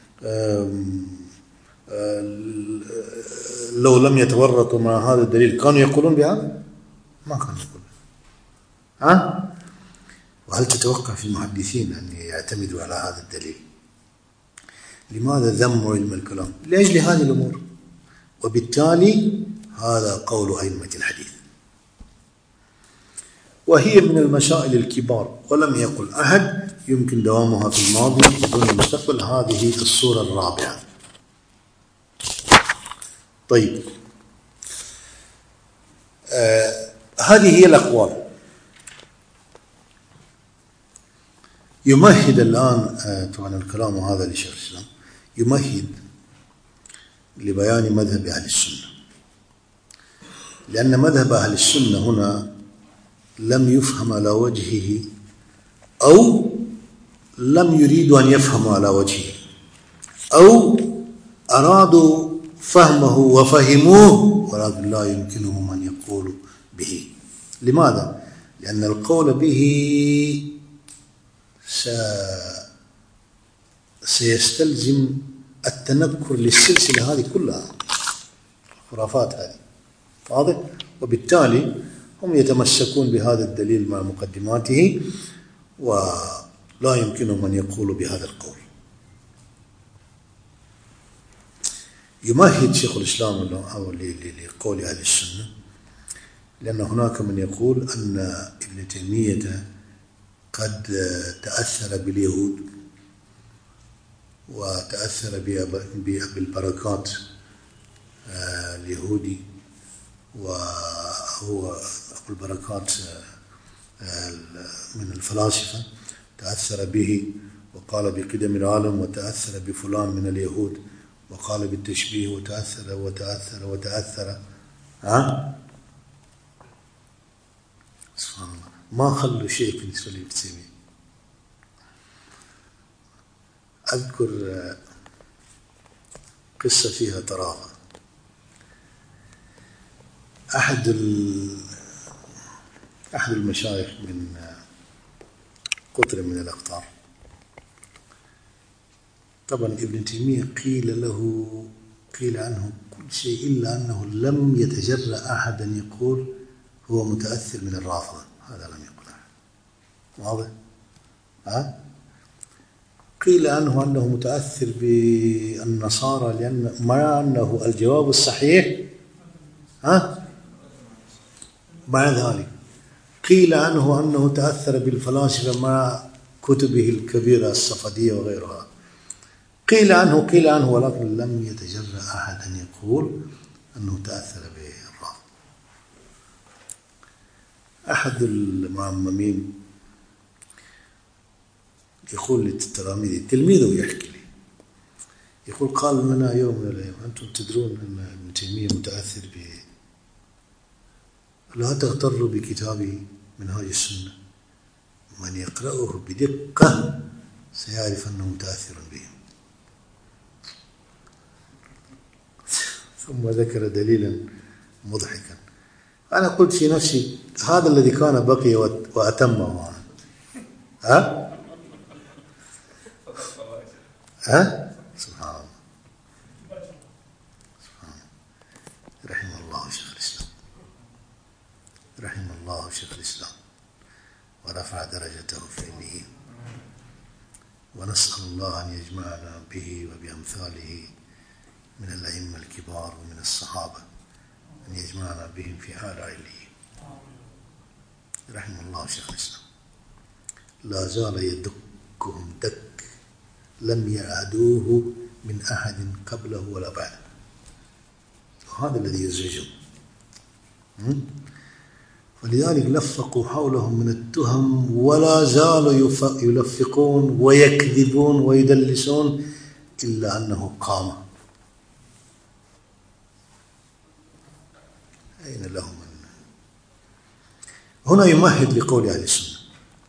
لو لم يتورطوا مع هذا الدليل كانوا يقولون بهذا؟ ما كانوا يقولون. وهل تتوقع في المحدثين أن يعتمدوا على هذا الدليل؟ لماذا ذموا علم الكلام؟ لأجل هذه الأمور. وبالتالي هذا قول أئمة الحديث، وهي من المسائل الكبار. ولم يقل أحد يمكن دوامها في الماضي دون المستقبل. هذه الصورة الرابعة. طيب، هذه هي الأقوال. يمهد الآن طبعا الكلام هذا لشيخ الإسلام، يمهد لبيان مذهب أهل السنة، لأن مذهب أهل السنة هنا لم يفهم على وجهه أو لم يريدوا أن يفهموا على وجهه، أو أرادوا فهمه وفهموه ولكن لا يمكنهم أن يقولوا به. لماذا؟ لأن القول به سيستلزم التنكر للسلسلة هذه كلها، الخرافات هذه. واضح؟ وبالتالي هم يتمسكون بهذا الدليل مع مقدماته، ولا يمكنهم أن يقولوا بهذا القول. يمهد شيخ الإسلام لقول أهل السنة، لأن هناك من يقول أن ابن تيمية قد تأثر باليهود وتأثر بالبركات اليهودي، وهو أبو البركات من الفلاسفة، تأثر به وقال بقدم العالم، وتأثر بفلان من اليهود وقال بالتشبيه، وتأثر وتأثر وتأثر. سبحان الله، ما خلوا شيء بالنسبة لابن تيمية. أذكر قصة فيها طراوة. أحد المشايخ من قطر من الأقطار، طبعا ابن تيمية قيل عنه كل شيء إلا أنه لم يتجرأ أحد أن يقول هو متأثر من الرافضة، هذا لم يقل أحد. واضح؟ قيل عنه أنه متأثر بالنصارى، لأن مع أنه الجواب الصحيح مع ذلك قيل عنه أنه تأثر بالفلاسفة مع كتبه الكبيرة الصفدية وغيرها. قيل عنه ولكن لم يتجرأ أحد أن يقول أنه تأثر بالرافضة. أحد المعممين يقول للتلاميذ، تلميذه يحكي لي، يقول قال لنا يوم من الأيام أنتم تدرون أن ابن تيمية متأثر لا تغتروا بكتابه منهاج السنة، من يقرأه بدقة سيعرف أنه متأثر به. ثم ذكر دليلا مضحكا. أنا قلت في نفسي هذا الذي كان بقي وأتمه. سبحان الله، رحم الله شيخ الإسلام ورفع درجته في عليين، ونسأل الله أن يجمعنا به وبأمثاله من الأئمة الكبار ومن الصحابة، أن يجمعنا بهم في أعلى عليين. رحم الله شيخ الإسلام، لا زال يدكهم دك لم يعدوه من أحد قبله ولا بعده، وهذا الذي يزعجهم. ولذلك لفقوا حولهم من التهم ولا زالوا يلفقون ويكذبون ويدلسون، إلا أنه قام. أين لهم هنا يمهد لقول أهل السنة.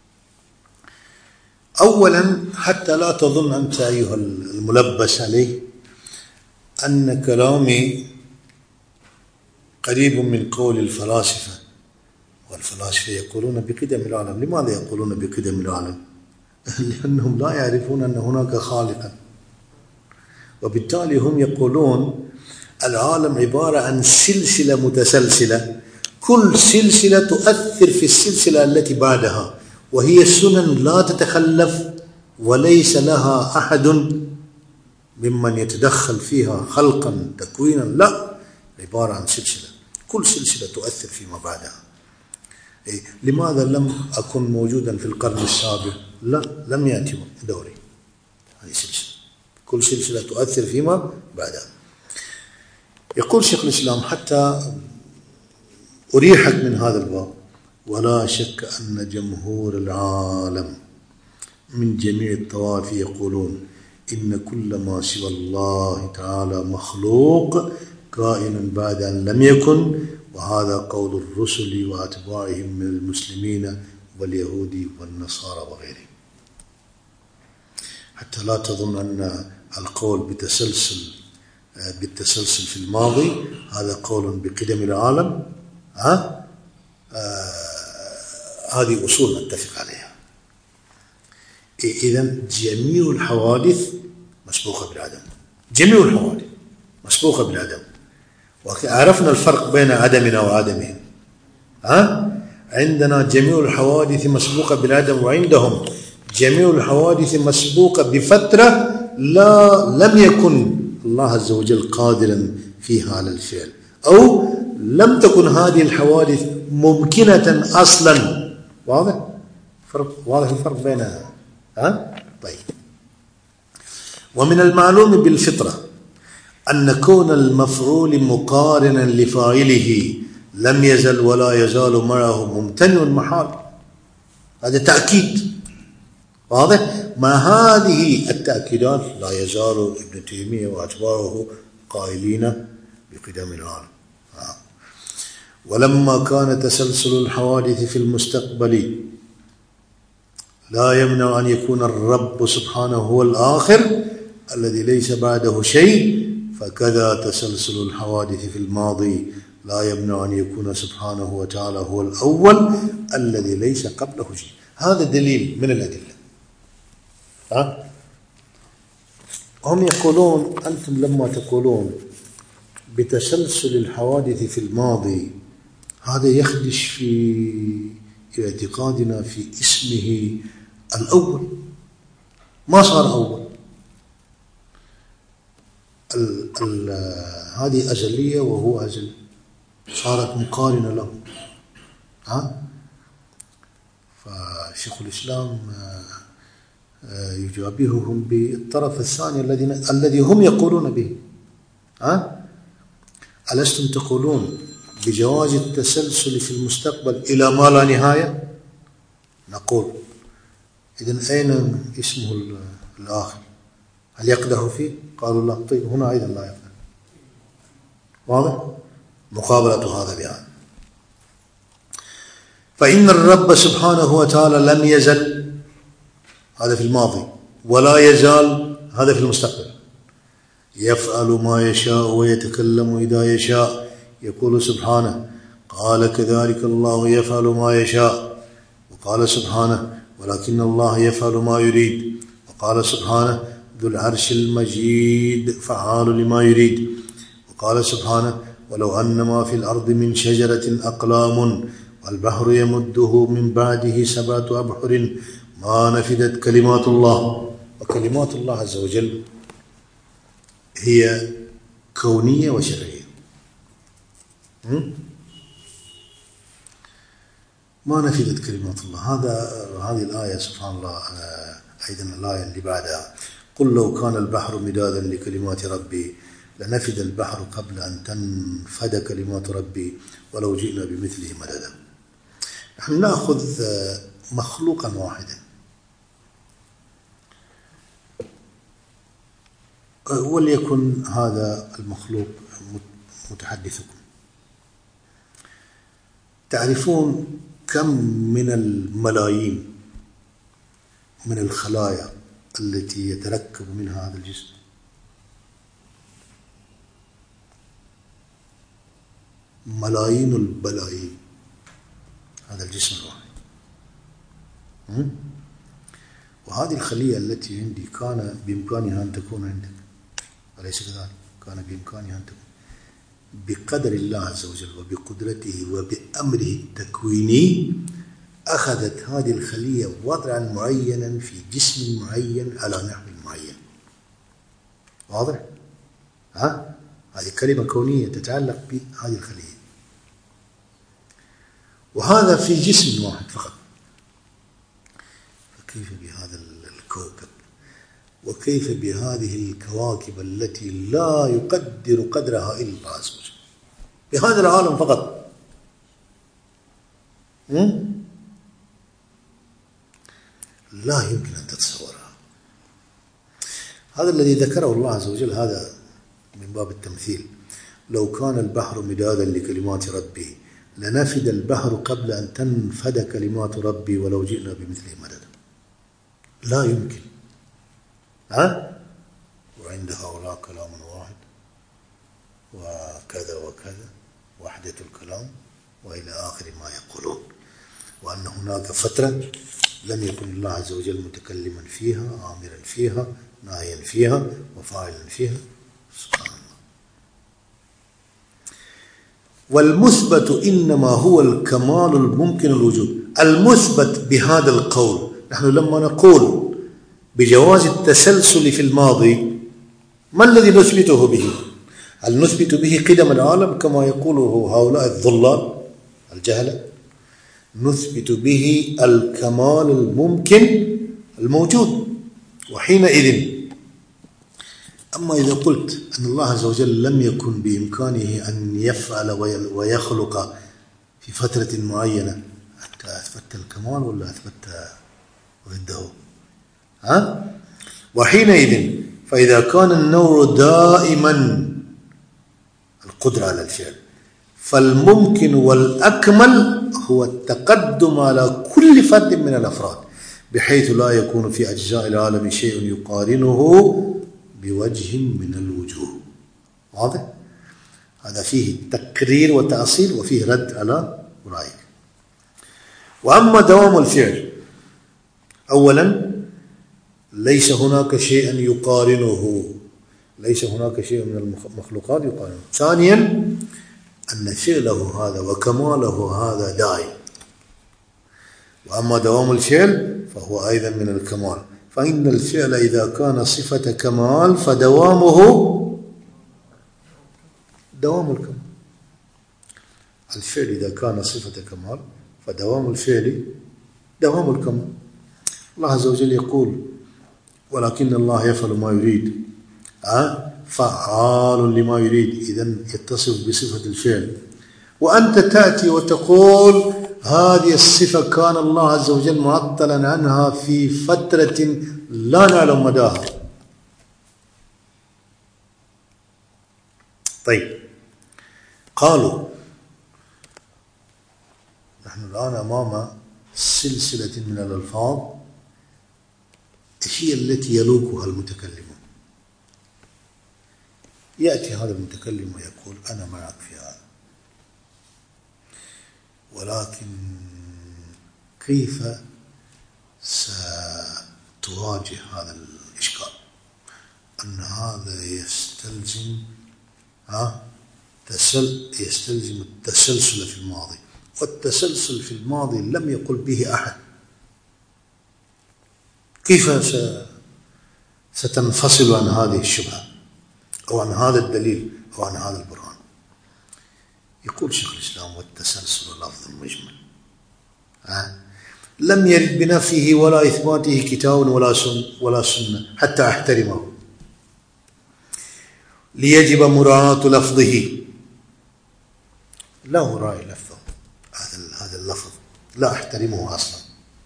أولا حتى لا تظن أنت أيها الملبس عليه أن كلامي قريب من قول الفلاسفة، والفلاسفة يقولون بقدم العالم. لماذا يقولون بقدم العالم؟ لأنهم لا يعرفون أن هناك خالقا، وبالتالي هم يقولون العالم عبارة عن سلسلة متسلسلة، كل سلسلة تؤثر في السلسلة التي بعدها، وهي السنن لا تتخلف وليس لها أحد ممن يتدخل فيها خلقا تكوينا، لا، عبارة عن سلسلة، كل سلسلة تؤثر فيما بعدها. لماذا لم أكن موجودا في القرن السابع؟ لا، لم يأتي دوري. هذه سلسلة، كل سلسلة تؤثر فيما بعدها. يقول شيخ الإسلام حتى أريحك من هذا الباب، ولا شك أن جمهور العالم من جميع الطوائف يقولون إن كل ما سوى الله تعالى مخلوق كائن بعد أن لم يكن، وهذا قول الرسل وأتباعهم من المسلمين واليهود والنصارى وغيرهم. حتى لا تظن أن القول بالتسلسل في الماضي هذا قول بقدم العالم. هذه أصول نتفق عليها. إذن جميع الحوادث مسبوقة بالعدم، جميع الحوادث مسبوقة بالعدم. وعرفنا الفرق بين عدمنا وعدمهم. عندنا جميع الحوادث مسبوقة بالعدم، وعندهم جميع الحوادث مسبوقة بفترة لم يكن الله عز وجل قادرا فيها على الفعل، أو لم تكن هذه الحوادث ممكنة أصلا. واضح الفرق بينها. طيب، ومن المعلوم بالفطرة أن كون المفعول مقارنا لفاعله لم يزل ولا يزال معه ممتنع محال، هذا تأكيد واضح. مع هذه التأكيدات لا يزال ابن تيمية وأتباعه قائلين بقدم العالم. ولما كان تسلسل الحوادث في المستقبل لا يمنع أن يكون الرب سبحانه هو الآخر الذي ليس بعده شيء، فكذا تسلسل الحوادث في الماضي لا يمنع أن يكون سبحانه وتعالى هو الأول الذي ليس قبله شيء. هذا دليل من الأدلة. هم يقولون أنتم لما تقولون بتسلسل الحوادث في الماضي هذا يخدش في اعتقادنا في اسمه الأول، ما صار أول. هذه أزلية وهو أزلي، صارت مقارنة له. فشيخ الإسلام يجابههم بالطرف الثاني الذي هم يقولون به. ألستم تقولون بجواز التسلسل في المستقبل إلى ما لا نهاية؟ نقول إذن أين اسمه الآخر؟ هل يقدح فيه؟ قالوا لا. طيب هنا أيضا لا يقدح. واضح؟ مقابلة هذا بهذا. فإن الرب سبحانه وتعالى لم يزل، هذا في الماضي، ولا يزال، هذا في المستقبل، يفعل ما يشاء ويتكلم إذا يشاء. يقول سبحانه قال كذلك الله يفعل ما يشاء، وقال سبحانه ولكن الله يفعل ما يريد، وقال سبحانه ذو العرش المجيد فعال لما يريد، وقال سبحانه ولو أن ما في الأرض من شجرة أقلام والبحر يمده من بعده 7 أبحر ما نفدت كلمات الله. وكلمات الله عز وجل هي كونية وشرعية. ما نفدت كلمات الله. هذه الآية سبحان الله. أيضا الآية اللي بعدها قل لو كان البحر مدادا لكلمات ربي لنفد البحر قبل أن تنفد كلمات ربي ولو جئنا بمثله مددا. نحن نأخذ مخلوقا واحدا وليكن هذا المخلوق متحدثكم. تعرفون كم من الملايين من الخلايا التي يتركب منها هذا الجسم؟ ملايين البلايين هذا الجسم الواحد. وهذه الخلية التي عندي كان بإمكانها أن تكون عندك، أليس كذلك؟ كان بإمكانها أن تكون بقدر الله عز وجل وبقدرته وبأمره التكويني. أخذت هذه الخلية وضعا معينا في جسم معين على نحو معين. واضح؟ هذه كلمة كونية تتعلق بهذه الخلية، وهذا في جسم واحد فقط. فكيف بهذا الكوكب؟ وكيف بهذه الكواكب التي لا يقدر قدرها إلا الله عز وجل؟ بهذا العالم فقط. لا يمكن أن تتصورها. هذا الذي ذكره الله عز وجل هذا من باب التمثيل. لو كان البحر مدادا لكلمات ربي لنفد البحر قبل أن تنفد كلمات ربي ولو جئنا بمثله مددا. لا يمكن. وعند هؤلاء كلام واحد وكذا وكذا، وحدة الكلام وإلى آخر ما يقولون، وأن هناك فترة لم يكن الله عز وجل متكلما فيها، آمرا فيها، ناهيا فيها، وفاعلا فيها. سبحان الله. والمثبت إنما هو الكمال الممكن الوجود. المثبت بهذا القول، نحن لما نقول بجواز التسلسل في الماضي ما الذي نثبته به؟ هل نثبت به قدم العالم كما يقوله هؤلاء الضلال الجهلة؟ نثبت به الكمال الممكن الموجود. وحينئذ أما إذا قلت أن الله عز وجل لم يكن بإمكانه أن يفعل ويخلق في فترة معينة، أنت أثبت الكمال ولا أثبت ضده؟ وحينئذ فإذا كان النوع دائما القدرة على الفعل، فالممكن والأكمل هو التقدم على كل فرد من الأفراد، بحيث لا يكون في أجزاء العالم شيء يقارنه بوجه من الوجوه. واضح؟ هذا فيه تقرير وتأصيل وفيه رد على رأيك. وأما دوام الفعل، أولا ليس هناك شيء يقارنه، ليس هناك شيء من المخلوقات يقارنه. ثانيا أن فعله هذا وكماله هذا دائم. وأما دوام الفعل فهو أيضا من الكمال، فإن الفعل إذا كان صفة كمال فدوامه دوام الكمال. الفعل إذا كان صفة كمال فدوام الفعل دوام الكمال. الله عز وجل يقول: ولكن الله يفعل ما يريد، فعال لما يريد، إذن يتصف بصفة الفعل. وأنت تأتي وتقول هذه الصفة كان الله عز وجل معطلا عنها في فترة لا نعلم مداها. طيب، قالوا نحن الآن أمام سلسلة من الألفاظ هي التي يلوكها المتكلمون. يأتي هذا المتكلم ويقول: أنا معك في هذا، ولكن كيف ستواجه هذا الإشكال؟ أن هذا يستلزم التسلسل في الماضي، والتسلسل في الماضي لم يقل به أحد. كيف ستنفصل عن هذه الشبهة أو عن هذا الدليل أو عن هذا البرهان؟ يقول شيخ الإسلام: والتسلسل لفظ مجمل، لم يرد بنفيه ولا إثباته كتاب ولا سنة حتى أحترمه، ليجب مراعاة لفظه. لا أراعي لفظه، هذا اللفظ لا أحترمه أصلا.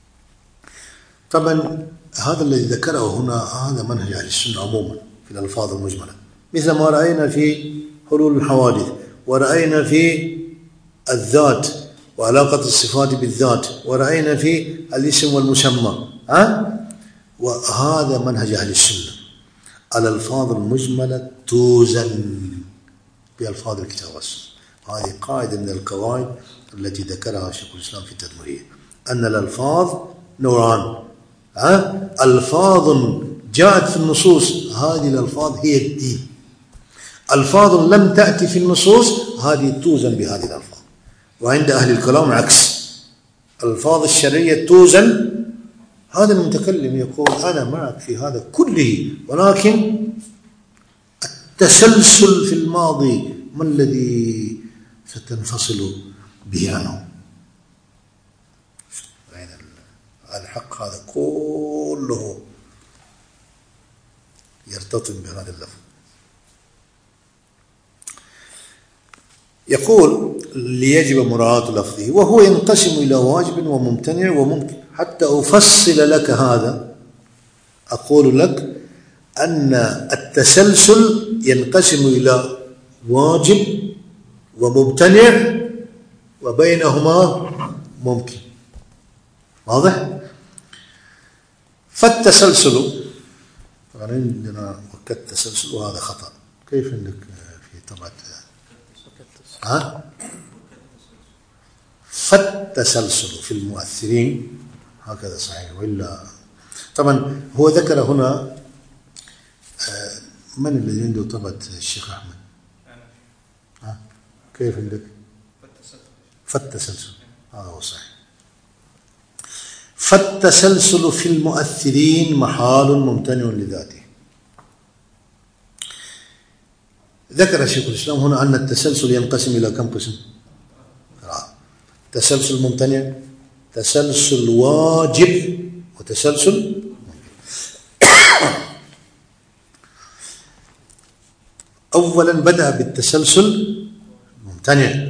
طبعا هذا الذي ذكره هنا هذا منهج أهل السنة عموما في الألفاظ المجملة، مثل ما رأينا في حلول الحوادث، ورأينا في الذات وعلاقة الصفات بالذات، ورأينا في الاسم والمسمى. وهذا منهج أهل السنة. الألفاظ المجملة توزن بألفاظ الكتاب والسنة. هذه قاعدة من القواعد التي ذكرها شيخ الإسلام في التدمرية، أن الألفاظ نوعان: ألفاظ جاءت في النصوص، هذه الألفاظ هي الدين. ألفاظ لم تأتي في النصوص، هذه توزن بهذه الألفاظ. وعند أهل الكلام عكس، الألفاظ الشرعية توزن. هذا المتكلم يقول: أنا معك في هذا كله، ولكن التسلسل في الماضي ما الذي ستنفصل به عنه؟ الحق هذا كله يرتطم بهذا اللفظ. يقول: ليجب مراعاة لفظه، وهو ينقسم إلى واجب وممتنع وممكن. حتى أفصل لك هذا أقول لك أن التسلسل ينقسم إلى واجب وممتنع وبينهما ممكن. واضح؟ فالتسلسل طبعا عندنا وقت تسلسل، وهذا خطأ. كيف عندك في طبعة فالتسلسل في المؤثرين هكذا صحيح، وإلا طبعا هو ذكر هنا. من الذي عنده طبعة الشيخ أحمد؟ كيف عندك؟ فالتسلسل هذا هو صحيح. فالتسلسل في المؤثرين محال ممتنع لذاته. ذكر شيخ الإسلام هنا أن التسلسل ينقسم إلى كم قسم؟ تسلسل ممتنع، تسلسل واجب، وتسلسل أولا بدأ بالتسلسل ممتنع،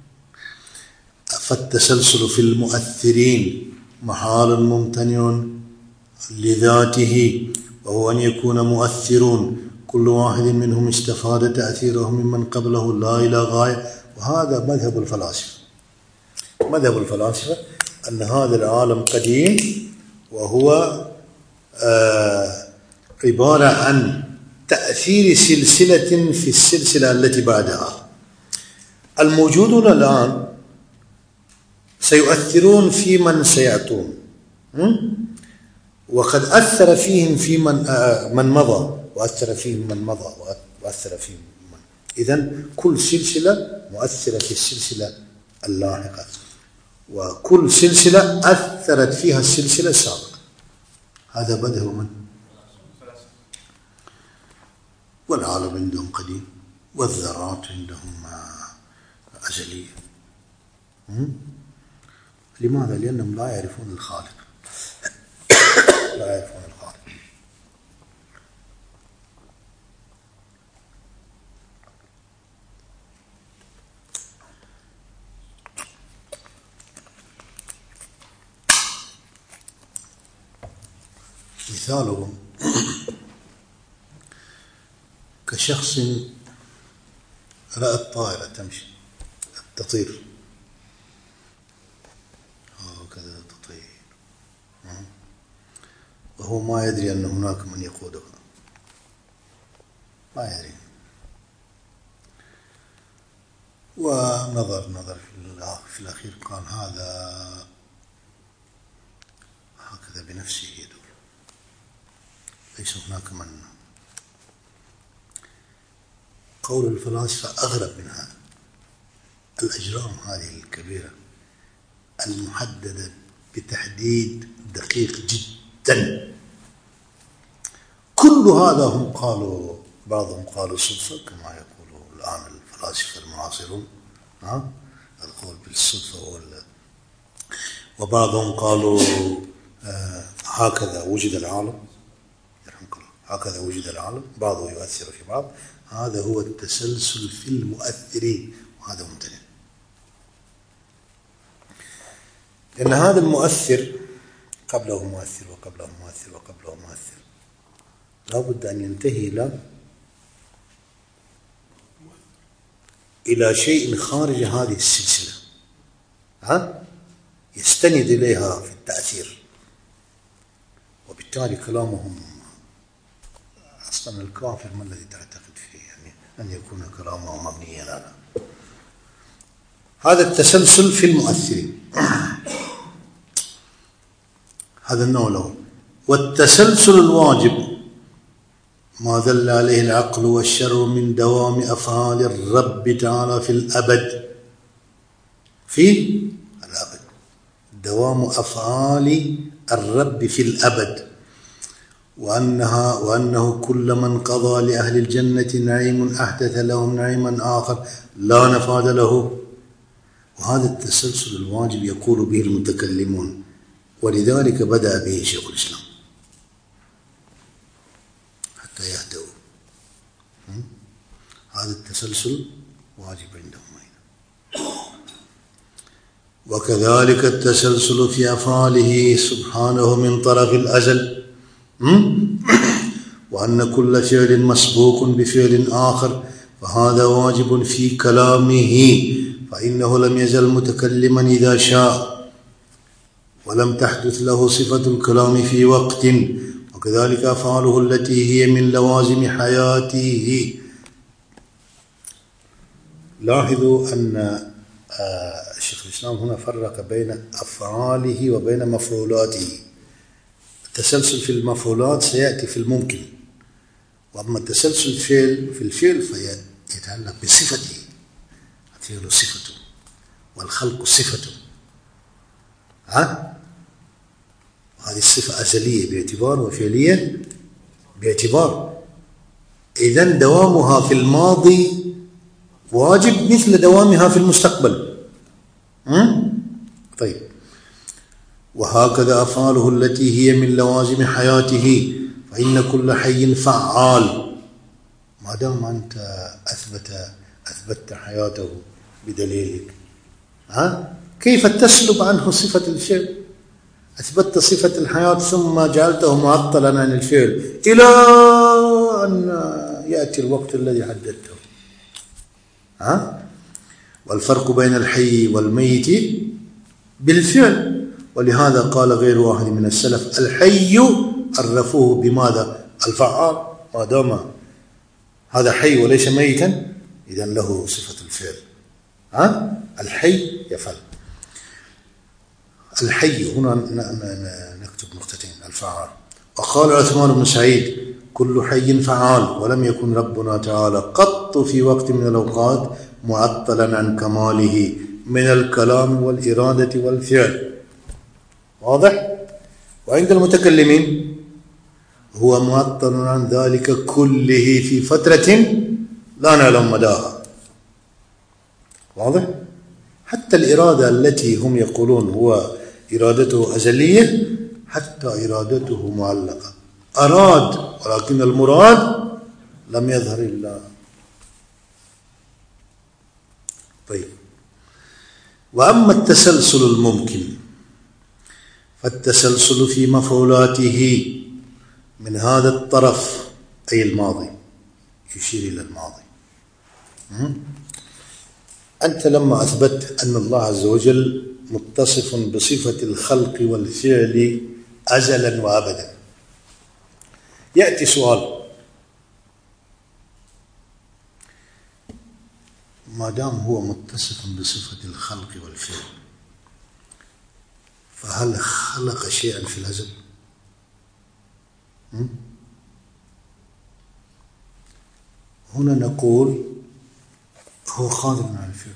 فالتسلسل في المؤثرين محال ممتنع لذاته، وهو أن يكون مؤثرون كل واحد منهم استفاد تأثيره ممن قبله لا إلى غاية. وهذا مذهب الفلاسفة. مذهب الفلاسفة أن هذا العالم قديم، وهو عبارة عن تأثير سلسلة في السلسلة التي بعدها. الموجودون الآن سيؤثرون في من سيأتون، وقد أثر فيهم في من مضى، وأثر فيهم من مضى، وأثر فيهم من. إذن كل سلسلة مؤثرة في السلسلة اللاحقة، وكل سلسلة أثرت فيها السلسلة السابقة. هذا بدء من؟ والعالم عندهم قديم، والذرات عندهم أزلية. لماذا؟ لأنهم لا يعرفون الخالق. لا يعرفون الخالق. مثالهم كشخص رأى الطائرة تمشي تطير، هكذا تطير، وهو ما يدري أن هناك من يقودها، ما يدري. ونظر في الأخير قال هذا هكذا بنفسه يدور، ليس هناك من. قول الفلاسفة أغرب من هذا. الأجرام هذه الكبيرة المحددة بتحديد دقيق جدا، كل هذا هم قالوا، بعضهم قالوا صدفة كما يقول الآن الفلاسفة المعاصرون، القول بالصدفة، وبعضهم قالوا هكذا وجد العالم، هكذا وجد العالم، بعضه يؤثر في بعض. هذا هو التسلسل في المؤثرين، وهذا ممتنع. لأن هذا المؤثر قبله مؤثر وقبله مؤثر وقبله مؤثر، لا بد أن ينتهي إلى شيء خارج هذه السلسلة، يستند إليها في التأثير، وبالتالي كلامهم أصلا الكافر ما الذي تعتقد فيه، يعني أن يكون كلامه مبنيا على هذا التسلسل في المؤثرين. هذا النوع الأول. والتسلسل الواجب ما دل عليه العقل والشرع من دوام أفعال الرب تعالى في الأبد، في الأبد، دوام أفعال الرب في الأبد، وأنه كل من قضى لأهل الجنة نعيم أحدث لهم نعيما آخر لا نفاد له. وهذا التسلسل الواجب يقول به المتكلمون، ولذلك بدأ به شيخ الإسلام حتى يهدوا. هذا التسلسل واجب عندهم. وكذلك التسلسل في أفعاله سبحانه من طرف الأزل، وأن كل فعل مسبوق بفعل آخر، فهذا واجب في كلامه، فإنه لم يزل متكلما إذا شاء، ولم تحدث له صفة الكلام في وقت. وكذلك أفعاله التي هي من لوازم حياته. لاحظوا أن الشيخ الإسلام هنا فرق بين أفعاله وبين مفعولاته. التسلسل في المفعولات سيأتي في الممكن، وأما التسلسل في الفعل فيتعلق بصفته. الفعل صفته والخلق صفته، هذه الصفة أزلية باعتبار وفعلية باعتبار. إذن دوامها في الماضي واجب مثل دوامها في المستقبل. طيب، وهكذا أفعاله التي هي من لوازم حياته، فإن كل حي فعال. ما دام أنت أثبتت حياته بدليلك، كيف تسلب عنه صفة الفعل؟ أثبتت صفة الحياة ثم جعلته معطلا عن الفعل إلى أن يأتي الوقت الذي حددته. والفرق بين الحي والميت بالفعل. ولهذا قال غير واحد من السلف: الحي عرفوه بماذا؟ الفعال. ما دام هذا حي وليس ميتا إذن له صفة الفعل. الحي يفعل. الحي هنا نكتب نقطتين: الفعال. وقال عثمان بن سعيد: كل حي فعال، ولم يكن ربنا تعالى قط في وقت من الأوقات معطلا عن كماله من الكلام والإرادة والفعل. واضح؟ وعند المتكلمين هو معطل عن ذلك كله في فترة لا نعلم مداها. واضح؟ حتى الإرادة التي هم يقولون هو إرادته أزلية، حتى إرادته معلقة، أراد ولكن المراد لم يظهر إلا. طيب، وأما التسلسل الممكن فالتسلسل في مفعولاته من هذا الطرف، أي الماضي، يشير إلى الماضي. أنت لما أثبت أن الله عز وجل متصف بصفة الخلق والفعل أزلا وأبدا، يأتي سؤال: ما دام هو متصف بصفة الخلق والفعل، فهل خلق شيئا في الأزل؟ هنا نقول هو قادر على الفعل،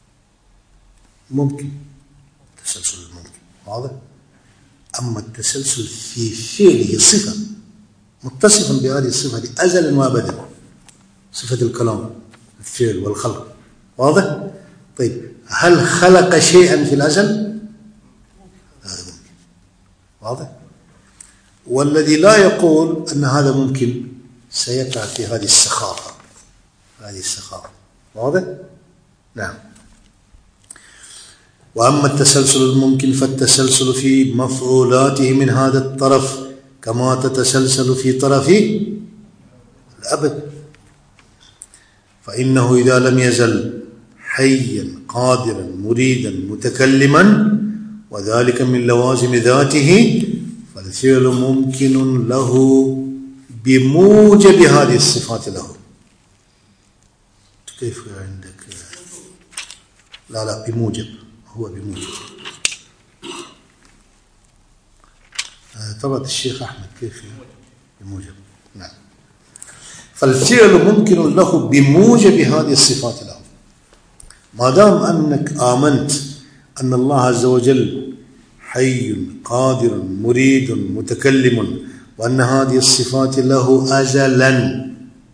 ممكن التسلسل الممكن، واضح؟ أما التسلسل في فعله صفة متصفا بهذه الصفة أزلا وأبدا، صفة الكلام، الفعل والخلق، واضح؟ طيب، هل خلق شيئا في الأزل؟ هذا ممكن، واضح؟ والذي لا يقول أن هذا ممكن سيقع في هذه السخافة، واضح؟ نعم. وأما التسلسل الممكن فالتسلسل في مفعولاته من هذا الطرف كما تتسلسل في طرف الأبد، فإنه إذا لم يزل حيا قادرا مريدا متكلما وذلك من لوازم ذاته، فالفعل ممكن له بموجب هذه الصفات له. كيف عندك؟ لا بموجب، هو بموجب. طبعا الشيخ أحمد كيف بموجب؟ نعم. فالفعل ممكن له بموجب هذه الصفات له. ما دام أنك آمنت أن الله عز وجل حي قادر مريد متكلم وأن هذه الصفات له أزلا،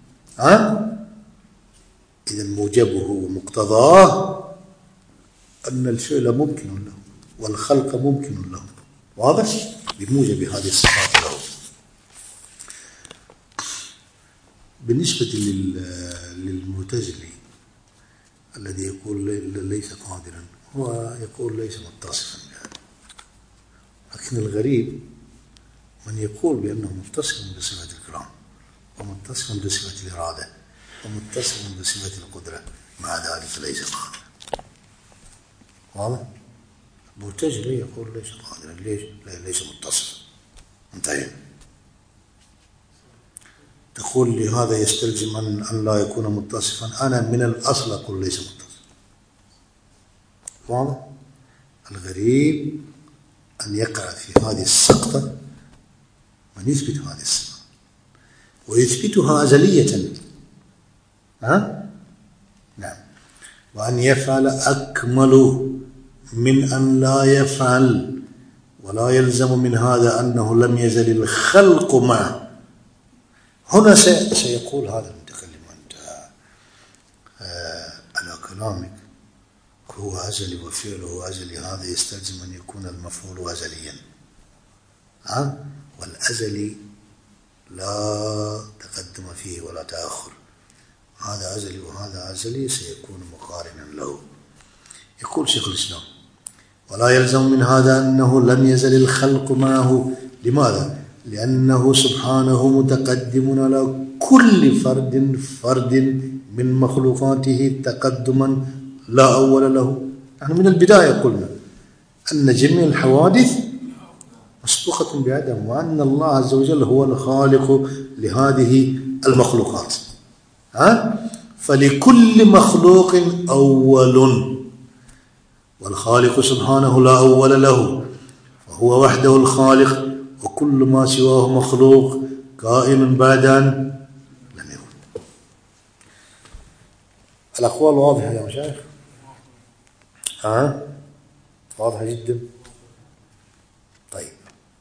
إذا موجبه ومقتضاه أن الفعل ممكن له والخلق ممكن له، واضح؟ بموجب هذه الصفات له. بالنسبة للمعتزلي الذي يقول ليس قادرا، هو يقول ليس متصفا بهذا. لكن الغريب من يقول بأنه متصف بصفة الكلام ومتصف بصفة الإرادة ومتصف بصفة القدرة، مع ذلك ليس قادرا. واضح؟ المعتزلي يقول ليس قادرا، ليس متصف، انتهى. تقول لي هذا يستلزم أن لا يكون متصفا، أنا من الأصل أقول ليس متصف. واضح؟ الغريب أن يقع في هذه السقطة من يثبت هذه الصفة ويثبتها أزلية، نعم، وأن يفعل أكمل من أن لا يفعل، ولا يلزم من هذا أنه لم يزل الخلق معه. هنا سيقول هذا المتكلم: أنت على كلامك هو أزلي وفعله أزلي، هذا يستلزم أن يكون المفعول أزليا، والأزلي لا تقدم فيه ولا تأخر، هذا أزلي وهذا أزلي سيكون مقارنا له. يقول شيخ الإسلام: ولا يلزم من هذا أنه لم يزل الخلق معه. لماذا؟ لأنه سبحانه متقدم على كل فرد من مخلوقاته تقدما لا أول له. يعني من البداية قلنا أن جميع الحوادث مسبوقة بعدم، وأن الله عز وجل هو الخالق لهذه المخلوقات. فلكل مخلوق أول، والخالق سبحانه لا أول له، فهو وحده الخالق، وكل ما سواه مخلوق كائن بعد أن لم يكن. الأقوال واضحة يا مشايخ؟ واضحة جدا. طيب،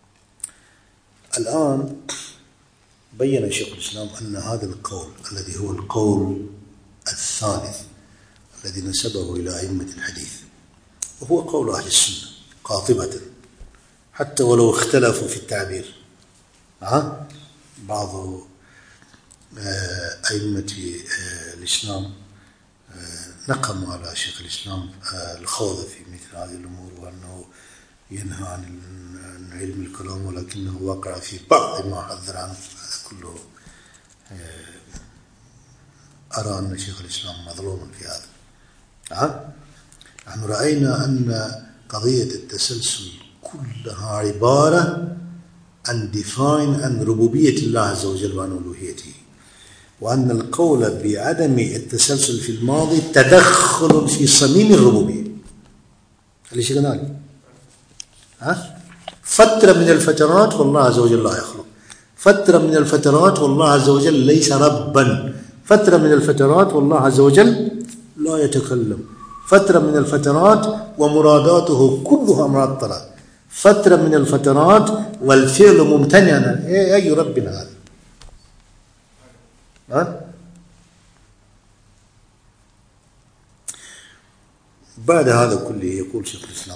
الآن بين شيخ الإسلام أن هذا القول الذي هو القول الثالث الذي نسبه إلى أئمة الحديث، وهو قول أهل السنة قاطبة، حتى ولو اختلفوا في التعبير. بعض أئمة الإسلام نقموا على شيخ الإسلام الخوض في مثل هذه الأمور، وأنه ينهى عن علم الكلام، ولكنه وقع في بعض ما حذر عنه. هذا كله أرى أن شيخ الإسلام مظلوم في هذا. نحن رأينا أن قضية التسلسل كلها عبارة عن دفاع عن ربوبية الله عز وجل وعن ألوهيته، وأن القول بعدم التسلسل في الماضي تدخل في صميم الربوبية. ليش قلنا فترة من الفترات والله عز وجل لا يخلق، فترة من الفترات والله عز وجل ليس ربا، فترة من الفترات والله عز وجل لا يتكلم، فترة من الفترات ومراداته كلها معطلة، فترة من الفترات والفعل ممتنعا. أي رب هذا؟ بعد هذا كله يقول شيخ الإسلام: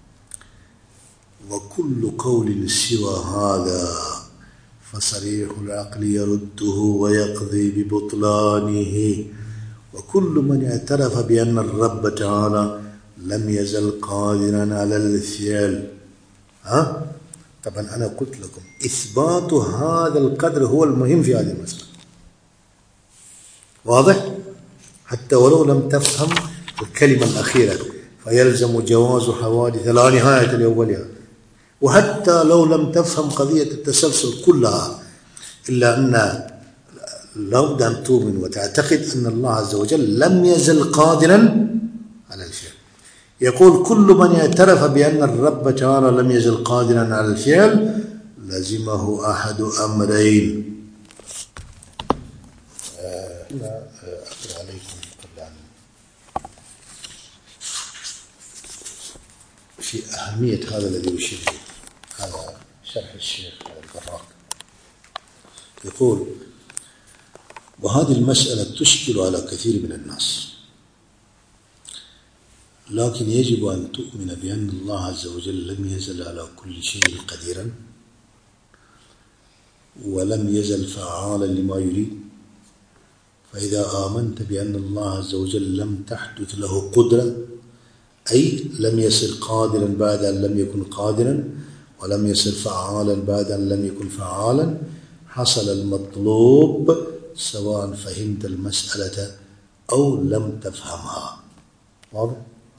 وكل قول سوى هذا فصريح العقل يرده ويقضي ببطلانه، وكل من اعترف بأن الرب تعالى لم يزل قادرا على الفعل. طبعا أنا قلت لكم إثبات هذا القدر هو المهم في هذه المسألة، واضح؟ حتى ولو لم تفهم الكلمة الأخيرة فيلزم جواز حوادث لا نهاية لأولها، وحتى لو لم تفهم قضية التسلسل كلها، إلا أن لابد أن تؤمن وتعتقد أن الله عز وجل لم يزل قادرا على الفعل. يقول: كل من اعترف بأن الرب تعالى لم يزل قادرا على الفعل لزمه أحد أمرين. هنا أقرأ عليكم قبل أن في أهمية هذا الذي يشير إليه. هذا شرح الشيخ البراق. يقول: وهذه المسألة تشكل على كثير من الناس، لكن يجب أن تؤمن بأن الله عز وجل لم يزل على كل شيء قديرا، ولم يزل فعالا لما يريد. فإذا آمنت بأن الله عز وجل لم تحدث له قدرة، أي لم يصير قادرا بعد أن لم يكن قادرا، ولم يصير فعالا بعد أن لم يكن فعالا، حصل المطلوب سواء فهمت المسألة أو لم تفهمها. واضح؟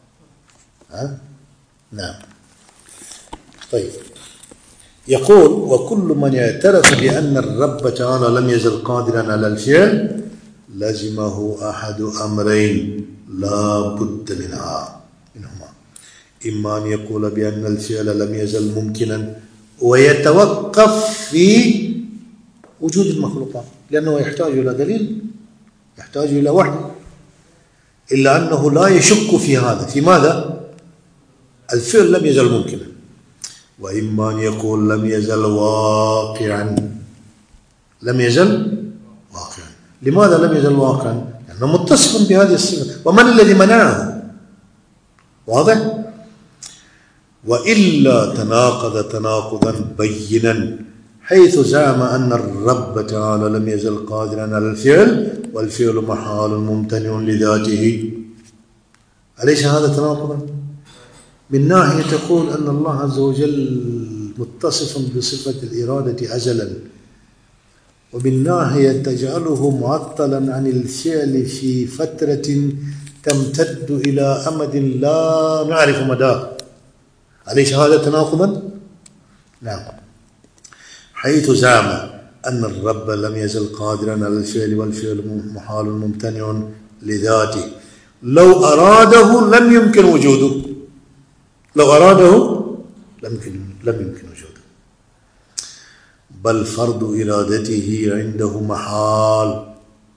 نعم. طيب، يقول: وكل من اعترف بأن الرب تعالى لم يزل قادرا على الفعل لزمه أحد أمرين لا بد منهما: إما أن يقول بأن الفعل لم يزل ممكنا ويتوقف في وجود المخلوقات، لأنه يحتاج إلى دليل، يحتاج إلى وحي، إلا أنه لا يشك في هذا. في ماذا؟ الفعل لم يزل ممكنا. وإما أن يقول لم يزل واقعا. لم يزل واقعا. لماذا لم يزل واقعا؟ لأنه متصف بهذه الصفة. ومن الذي منعه؟ واضح؟ وإلا تناقض تناقضا بينا، حيث زعم أن الرب تعالى لم يزل قادرا على الفعل والفعل محال ممتنع لذاته. أليس هذا تناقضا؟ من ناحية تقول أن الله عز وجل متصف بصفة الإرادة أزلا، ومن ناحية تجعله معطلا عن الفعل في فترة تمتد إلى أمد لا نعرف مداه. أليس هذا تناقضا؟ نعم. حيث زعم أن الرب لم يزل قادرا على الفعل والفعل محال ممتنع لذاته، لو أراده لم يمكن وجوده، لو أراده لم يمكن وجوده، بل فرض إرادته عنده محال.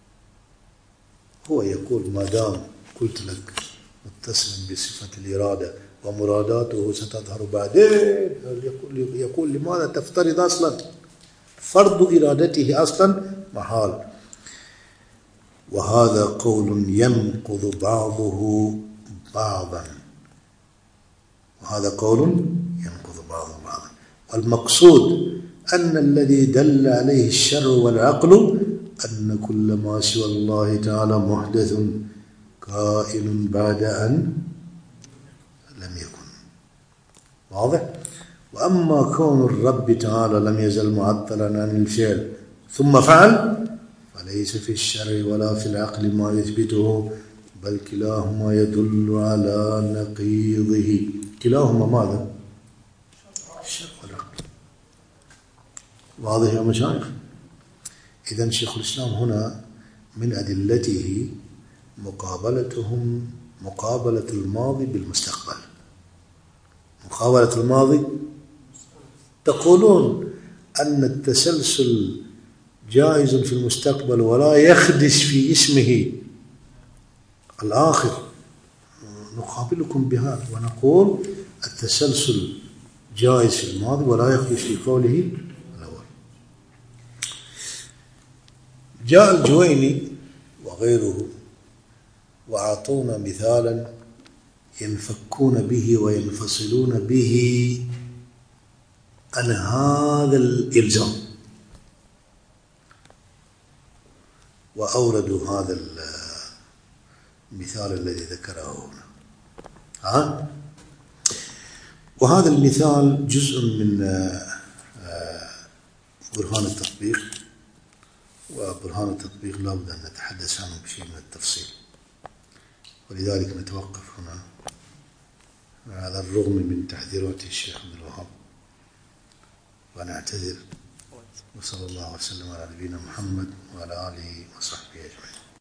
هو يقول ما دام قلت لك متصل بصفة الإرادة ومراداته ستظهر بعدين، يقول لماذا تفترض أصلا فرض إرادته أصلا محال. وهذا قول ينقض بعضه بعضا، وهذا قول ينقض بعضه بعضا. والمقصود أن الذي دل عليه الشرع والعقل أن كل ما سوى الله تعالى محدث كائن بعد أن لم يكن. واضح؟ وأما كون الرب تعالى لم يزل معطلا عن الفعل ثم فعل فليس في الشرع ولا في العقل ما يثبته، بل كلاهما يدل على نقيضه. كلاهما ماذا؟ الشرع والعقل. واضح يا مشايخ؟ إذن شيخ الإسلام هنا من أدلته مقابلة الماضي بالمستقبل. مقابلة الماضي، تقولون أن التسلسل جائز في المستقبل ولا يخدش في اسمه الآخر، نقابلكم بهذا ونقول التسلسل جائز في الماضي ولا يخدش في قوله الأول. جاء الجويني وغيره وأعطونا مثالا ينفكون به وينفصلون به عن هذا الإلزام، وأوردوا هذا المثال الذي ذكره هنا. وهذا المثال جزء من برهان التطبيق، وبرهان التطبيق لا بد أن نتحدث عنه بشيء من التفصيل، ولذلك نتوقف هنا على الرغم من تحذيرات الشيخ عبد الوهاب، ونعتذر. وصلى الله وسلم على نبينا محمد وعلى آله وصحبه أجمعين.